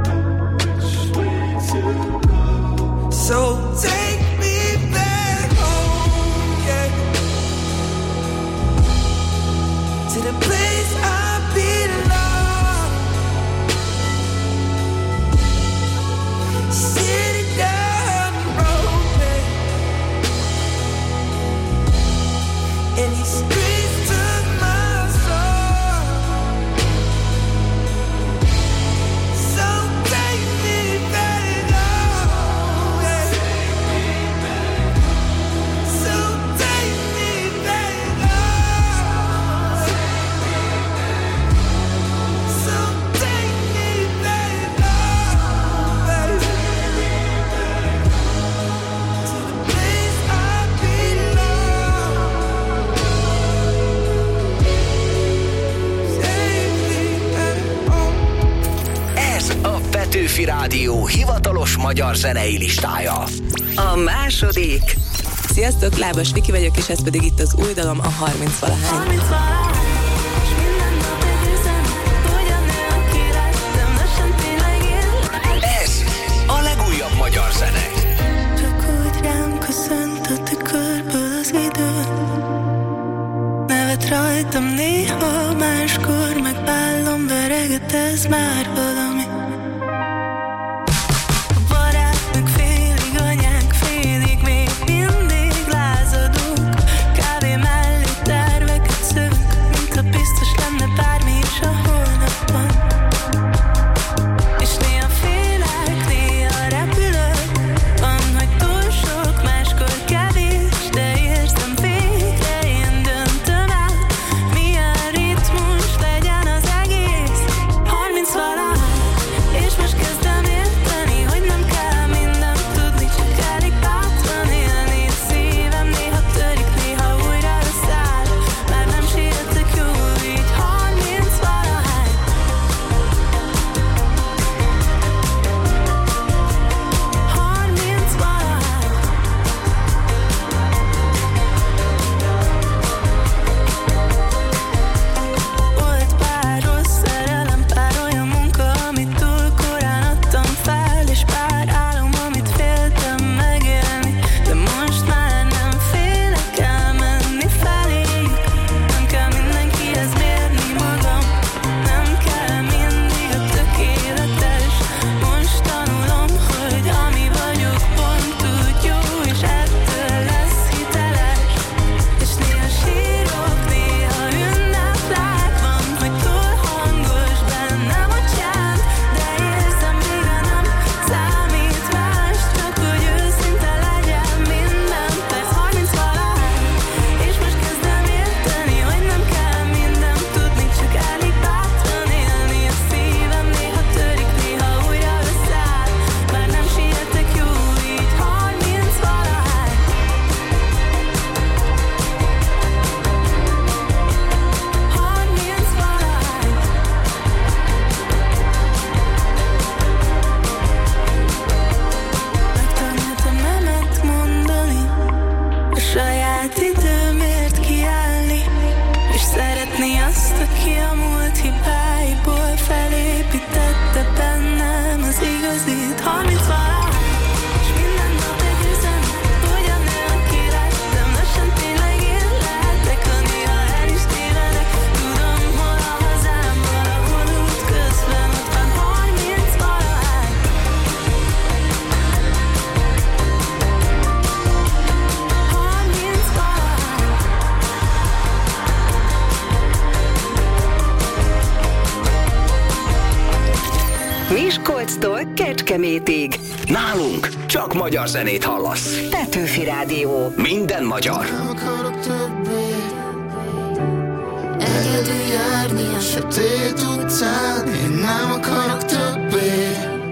So take me back home, yeah, to the place I belong. City down the road, man, and these streets took my soul. So take me back home, yeah. So take me back home. So take me back home, baby, to the place I belong. Ez a Petőfi Rádió hivatalos magyar zenei listája. A második. Sziasztok, Lábas Viki vagyok, és ez pedig itt az új dalom, a harminc valahány. Ez a legújabb magyar zene. Csak úgy rám köszönt a tükörből az idő. Nevet rajtam néha, máskor megbállom, vereget, ez már valami. A barátnak félig, anyánk félig, még mindig lázadunk. Kávé mellé terveket szövünk, mint a biztos lenne bármi is a holnapban. És néha félek, néha repülök. Van, hogy túl sok, máskor kevés, de érzem végre, én döntöm el, milyen ritmus legyen az egész. Harminc valahány, és most kezdem érteni, hogy nem kell mindent tudni, csak elég bátran élni. Szívem néha törik, néha újra összeáll, már nem sietek jó így. Harminc valahány. Harminc valahány. Volt pár rossz szerelem, pár olyan munka, amit túl korán adtam fel, és pár álom, amit féltem megélni. De most már nem félek elmenni feléjük. Nem kell mindenkihez mérni magam, nem kell mindig a tökéletes. Most tanulom, hogy ami vagyok pont úgy jó, és ettől lesz hiteles. És néha sírok, néha ünneplek, van, hogy túl hangos bennem a csend, de érzem, végre nem számít más, csak hogy őszinte legyen minden perc. Harminc valahány, és most kezdem érteni, hogy nem kell mindent tudni, csak elég bátran élni. A szívem néha törik, néha újra összeáll, már nem sietek jó így. Harminc valahány. Harminc valahány. Megtanultam nemet mondani, a saját időmért kiállni, és szeretni azt, aki a múlt hibáiból felépítette bennem az igazit. Harminc valahány, és minden nap egy üzenet, ugyan aki lettem, lassan tényleg én lehetek, ha néha el is tévedek. Tudom, hol a hazám, valahol út közben ott van. Harminc valahány. Harminc valahány. Miskolctól Kecskemétig. Nálunk csak magyar zenét hallasz. Petőfi Rádió. Minden magyar. Nem akarok többé egyedül járni a sötét utcán. Én nem akarok többé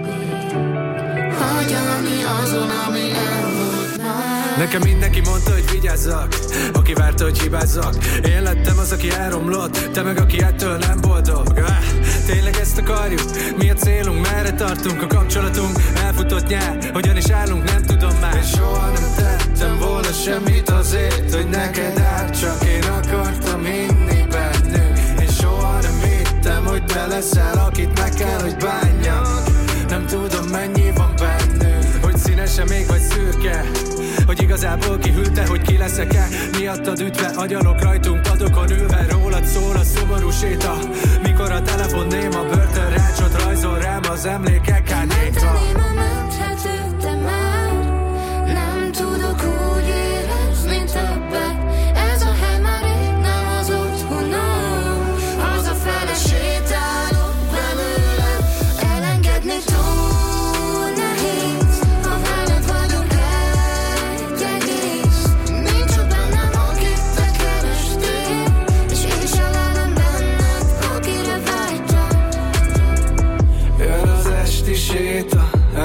hagyani azon, ami elvolt már. Nekem mindenki mondta, hogy vigyázzak, aki várta, hogy hibázzak. Én lettem az, aki elromlott, te meg aki ettől nem boldog. ah, Tényleg ezt akarjuk? Mi a célunk? Merre tartunk? A kapcsolatunk elfutott nyár. Hogyan is állunk? Nem tudom már. És soha nem tettem volna semmit azért, hogy neked árt. Csak én akartam hinni bennünk. Én soha nem hittem, hogy te leszel, akit meg kell, hogy bánjak. Nem tudom, mennyi van bennünk, hogy színese még vagy szürke, hogy igazából kihűlte, hogy ki leszek-e. Miattad ütve agyalok rajtunk, padokon ülve, rólad szól a szomorú séta. Mikor a telefon néma, börtön rácsot rajzol rám az emlékek árnyéka. Menteném a menthetőt, de már nem tudok úgy érezni többet. Ez a hely már rég nem az otthonom, hazafele sétálok belőle. Elengedni túl nehéz, ha veled vagyok egy egész. Nincs ott bennem, akit te kerestél, és én sem lelem benned, akire vágytál. Jön az esti séta,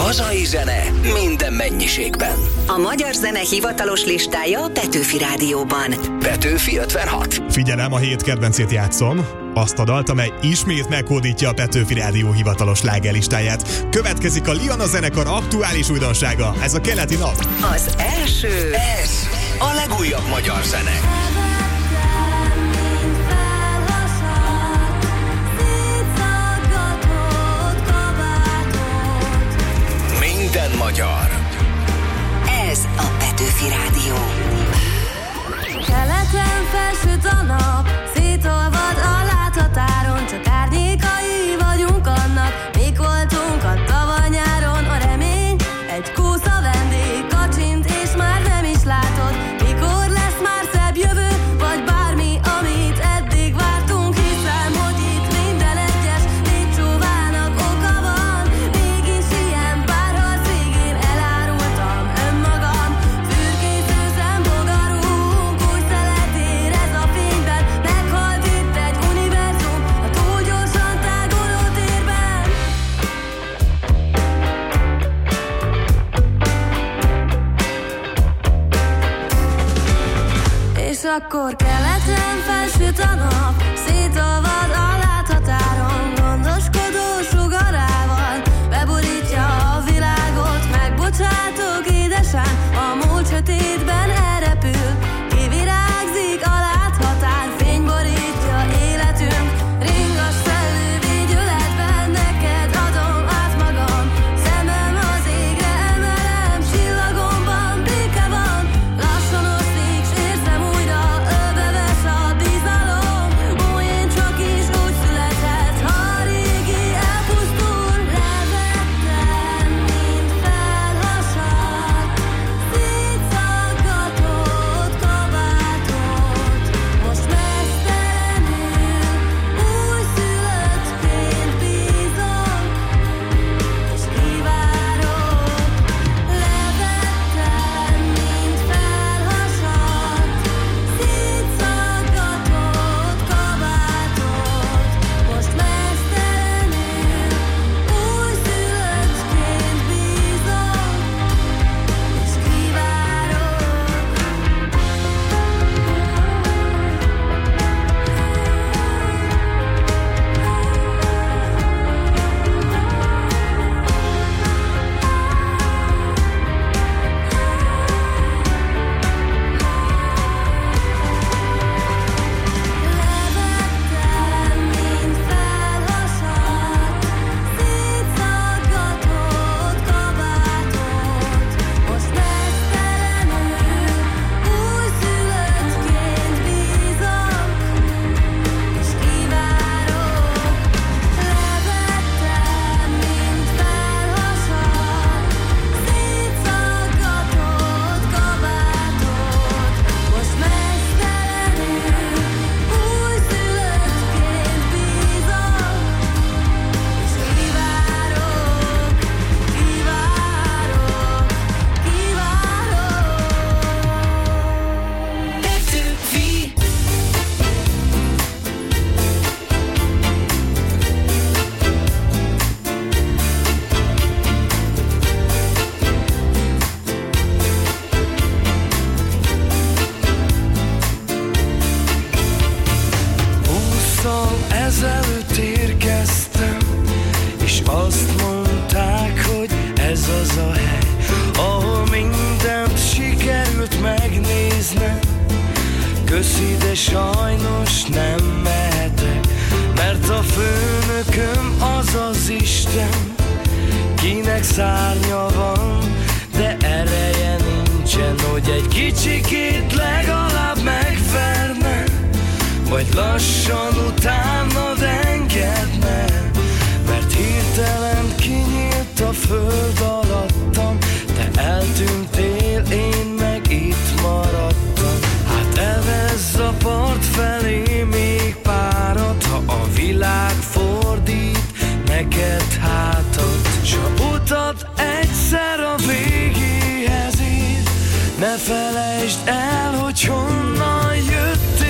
Hazai zene minden mennyiségben. A magyar zene hivatalos listája a Petőfi Rádióban. Petőfi ötvenhat. Figyelem, a hét kedvencét játszom. Azt a dalt, amely ismét meghódítja a Petőfi Rádió hivatalos slágerlistáját. Következik a Liana zenekar aktuális újdonsága. Ez a keleti nap. Az első. Ez a legújabb magyar zene. Minden magyar. Ez a Petőfi Rádió. Keleten felsüt a nap, szétolvad a láthatáron, csak árnyékai vagyunk annak, mik voltunk a tavaly nyáron. A remény egy kúsza vendég, kacsint és már nem is látod, mikor lesz már szebb jövő, vagy bármi, amit eddig vártunk. Hiszem, hogy itt minden egyes lépcsóvának oka van, mégis ilyen párharc végén elárultam önmagam. Fürkésző szembogarunk, új szelet érez a fényben, meghalt itt egy univerzum a túl gyorsan táguló térben. És akkor keleten felsüt a nap, szétolvad a láthatáron, gondoskodó sugarával beborítja a világot. Megbocsátok édesem, a múlt sötétben elrepül, kivirágzik a láthatár, fény borítja életünk. Ringas szellő vigyületben neked adom át magam, szemem az égre emelem, csillagomban béke van. Lassan oszlik, s érzem újra, ölbeves a bizalom. Ó, én csak is úgy születhet, ha a régi elpusztul. Levettem, mint felhasadt, szétszaggatott kabátot. Most mesztelenül, újszülöttként bízom, és kivárok. Levettem, mint felhasadt, szétszaggatott kabátot. Most mesztelenül, újszülöttként bízom, és Levettem, mint felhasadt, szétszaggatott kabátot. Most mesztelenül, újszülöttként bízom, és kivárok. Levettem, mint felhasadt, szétszaggatott kabátot. Most mesztelenül, újszülöttként bízom, és kivárok, kivárok, kivárok. Petőfi. Húszszal ezelőtt érkeztem, és azt mondták, hogy ez az a hely, ahol mindent sikerült megnéznem. Köszi, de sajnos nem mehetek, mert a főnököm az az Isten, kinek szárnya van, de ereje nincsen, hogy egy kicsikét legalább megverne, vagy lassan utánad engedne. Mert hirtelen kinyílt a föld alattam, te eltűntél, én meg itt maradtam. Hát evezz a part felé még párat, ha a világ fordít neked hátat. S ha utad egyszer a végéhez ér, ne felejtsd el, hogy honnan jöttél.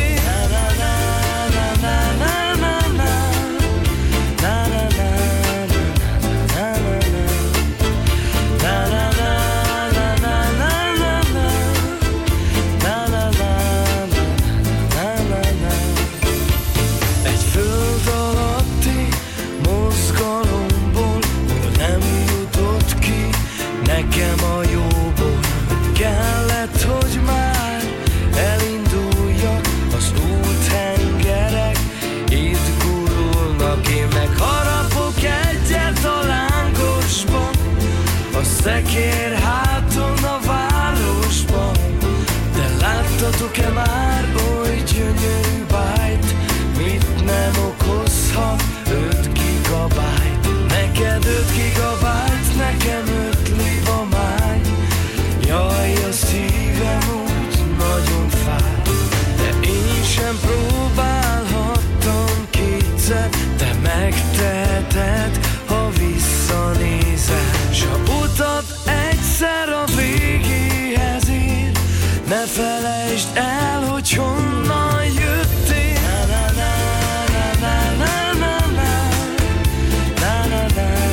Szekér háton a városban, de láttatok-e már oly gyönyörű bájt, mit nem okozhat öt gigabyte? Neked öt gigabyte, nekem öt libamány. Jaj, a szívem úgy nagyon fáj, de én sem próbálhattam kétszer, te megteheted, ha visszanézel. S ha utad egyszer a végéhez ér, ne felejtsd el, hogy honnan jöttél. Na, na, na, na, na, na, na, na, na, na, na.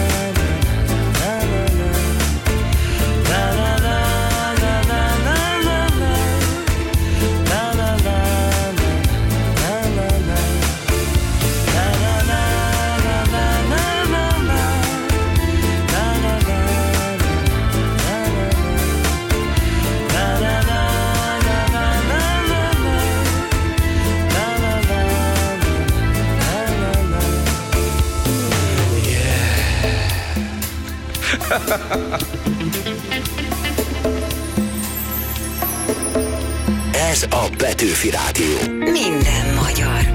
Ez a Petőfi Rádió. Minden magyar.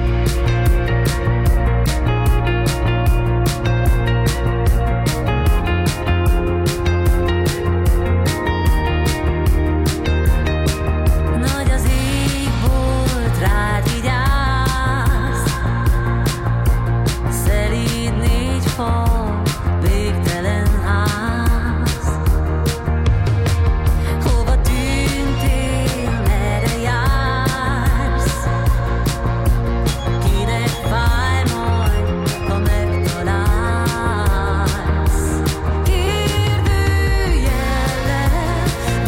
Nagy az égbolt, rád vigyázz, szerint négy fal, végtelen ház. Hova tűntél, merre jársz? Kinek fáj majd, ha megtalálsz? Kérdőjellel,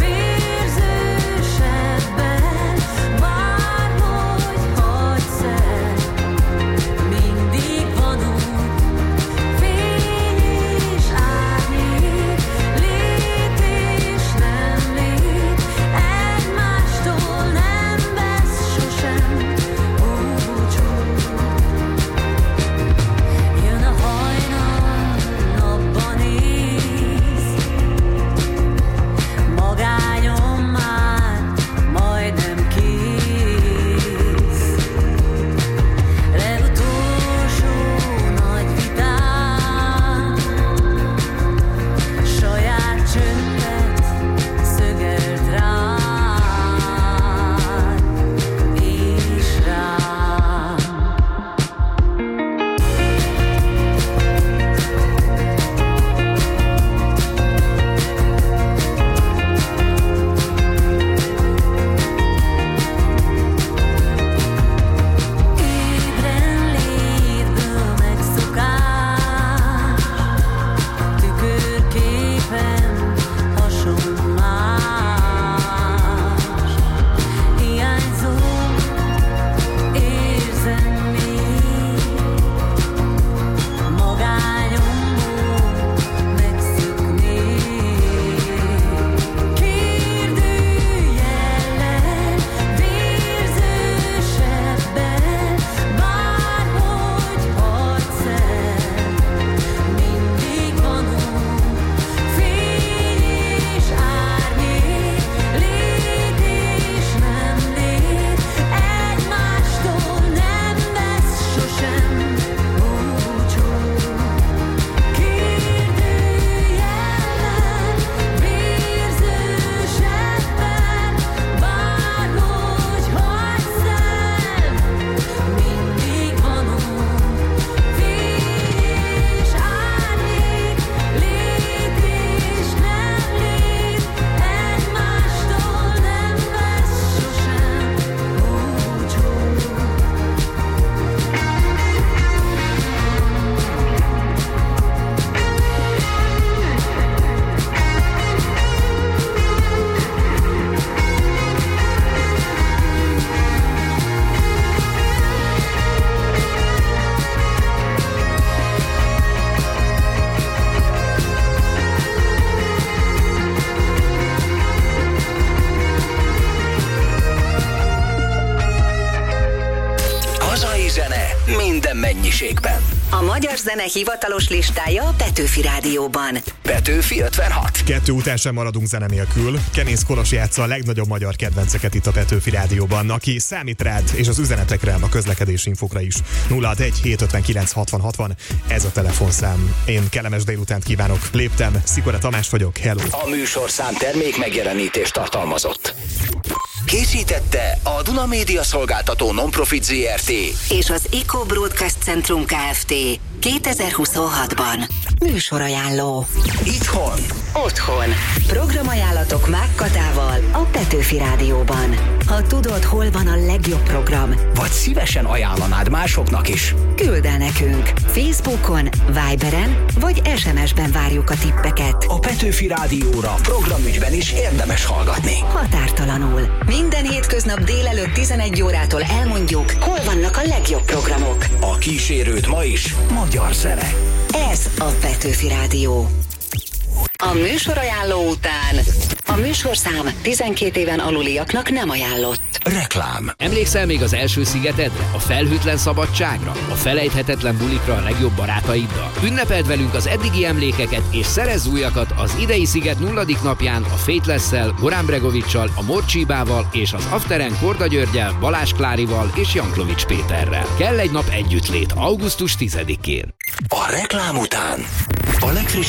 vérzősebben, bárhogy hagysz el, mindig van út, fény és árnyék, lét és nem lét, egymástól nem vesz sosem búcsút. Jön a hajnal, napban néz, magányom már majdnem kész. Legutolsó nagy vitám, saját csöndet szögelt rád és rám. Ébren létből megszokás, tükörképen hasonlás. Hiányzol, érzem még, magányomból megszöknék. Kérdőjellel, vérzősebben, bárhogy hagysz el, mindig van út, fény és árnyék, lét és nem lét, egymástól nem vesz sosem búcsút. Kérdőjellel, vérzősebben, bárhogy hagysz el, mindig van út, fény és árnyék, lét és nem lét, egymástól nem vesz sosem búcsút. Hazai zene minden mennyiségben. A magyar zene hivatalos listája a Petőfi Rádióban. Petőfi ötvenhat. Kettő után sem maradunk zene nélkül. Kemész Kolos játsza a legnagyobb magyar kedvenceket itt a Petőfi Rádióban, aki számít rád és az üzenetekre, a közlekedési infokra is. nulla hatvanegy hétszázötvenkilenc hatvan hatvan, ez a telefonszám. Én kellemes délutánt kívánok. Léptem, Szikora Tamás vagyok, hello. A műsorszám termék megjelenítést tartalmazott. Készítette a Duna Média Szolgáltató Nonprofit zé er té És az Eco Broadcast Centrum Kft. kétezer-huszonhatban. Műsorajánló. Itthon. Otthon. Programajánlatok Mák Katával a Petőfi Rádióban. Ha tudod, hol van a legjobb program, Vagy szívesen ajánlanád másoknak is. küld el nekünk. Facebookon, Viberen vagy es em es-ben várjuk a tippeket. A Petőfi Rádióra programügyben is érdemes hallgatni. Határtalanul. Minden hétköznap délelőtt tizenegy órától elmondjuk, hol vannak a legjobb programok. A kísérőt ma is magyar zene. Ez a Petőfi Rádió. A műsorajánló után a műsorszám tizenkét éven aluliaknak nem ajánlott. Reklám. Emlékszel még az első szigetedre, a felhőtlen szabadságra, a felejthetetlen bulikra a legjobb barátaiddal? Ünnepeld velünk az eddigi emlékeket és szerezz újakat az idei sziget nulladik napján a Faithless-szel, Gorán Bregovics-sal, a Morcsibával és az Afteren Korda Györgyel, Balázs Klárival és Janklovics Péterrel. Kell egy nap együttlét augusztus tizedikén. A reklám után a legfrissebb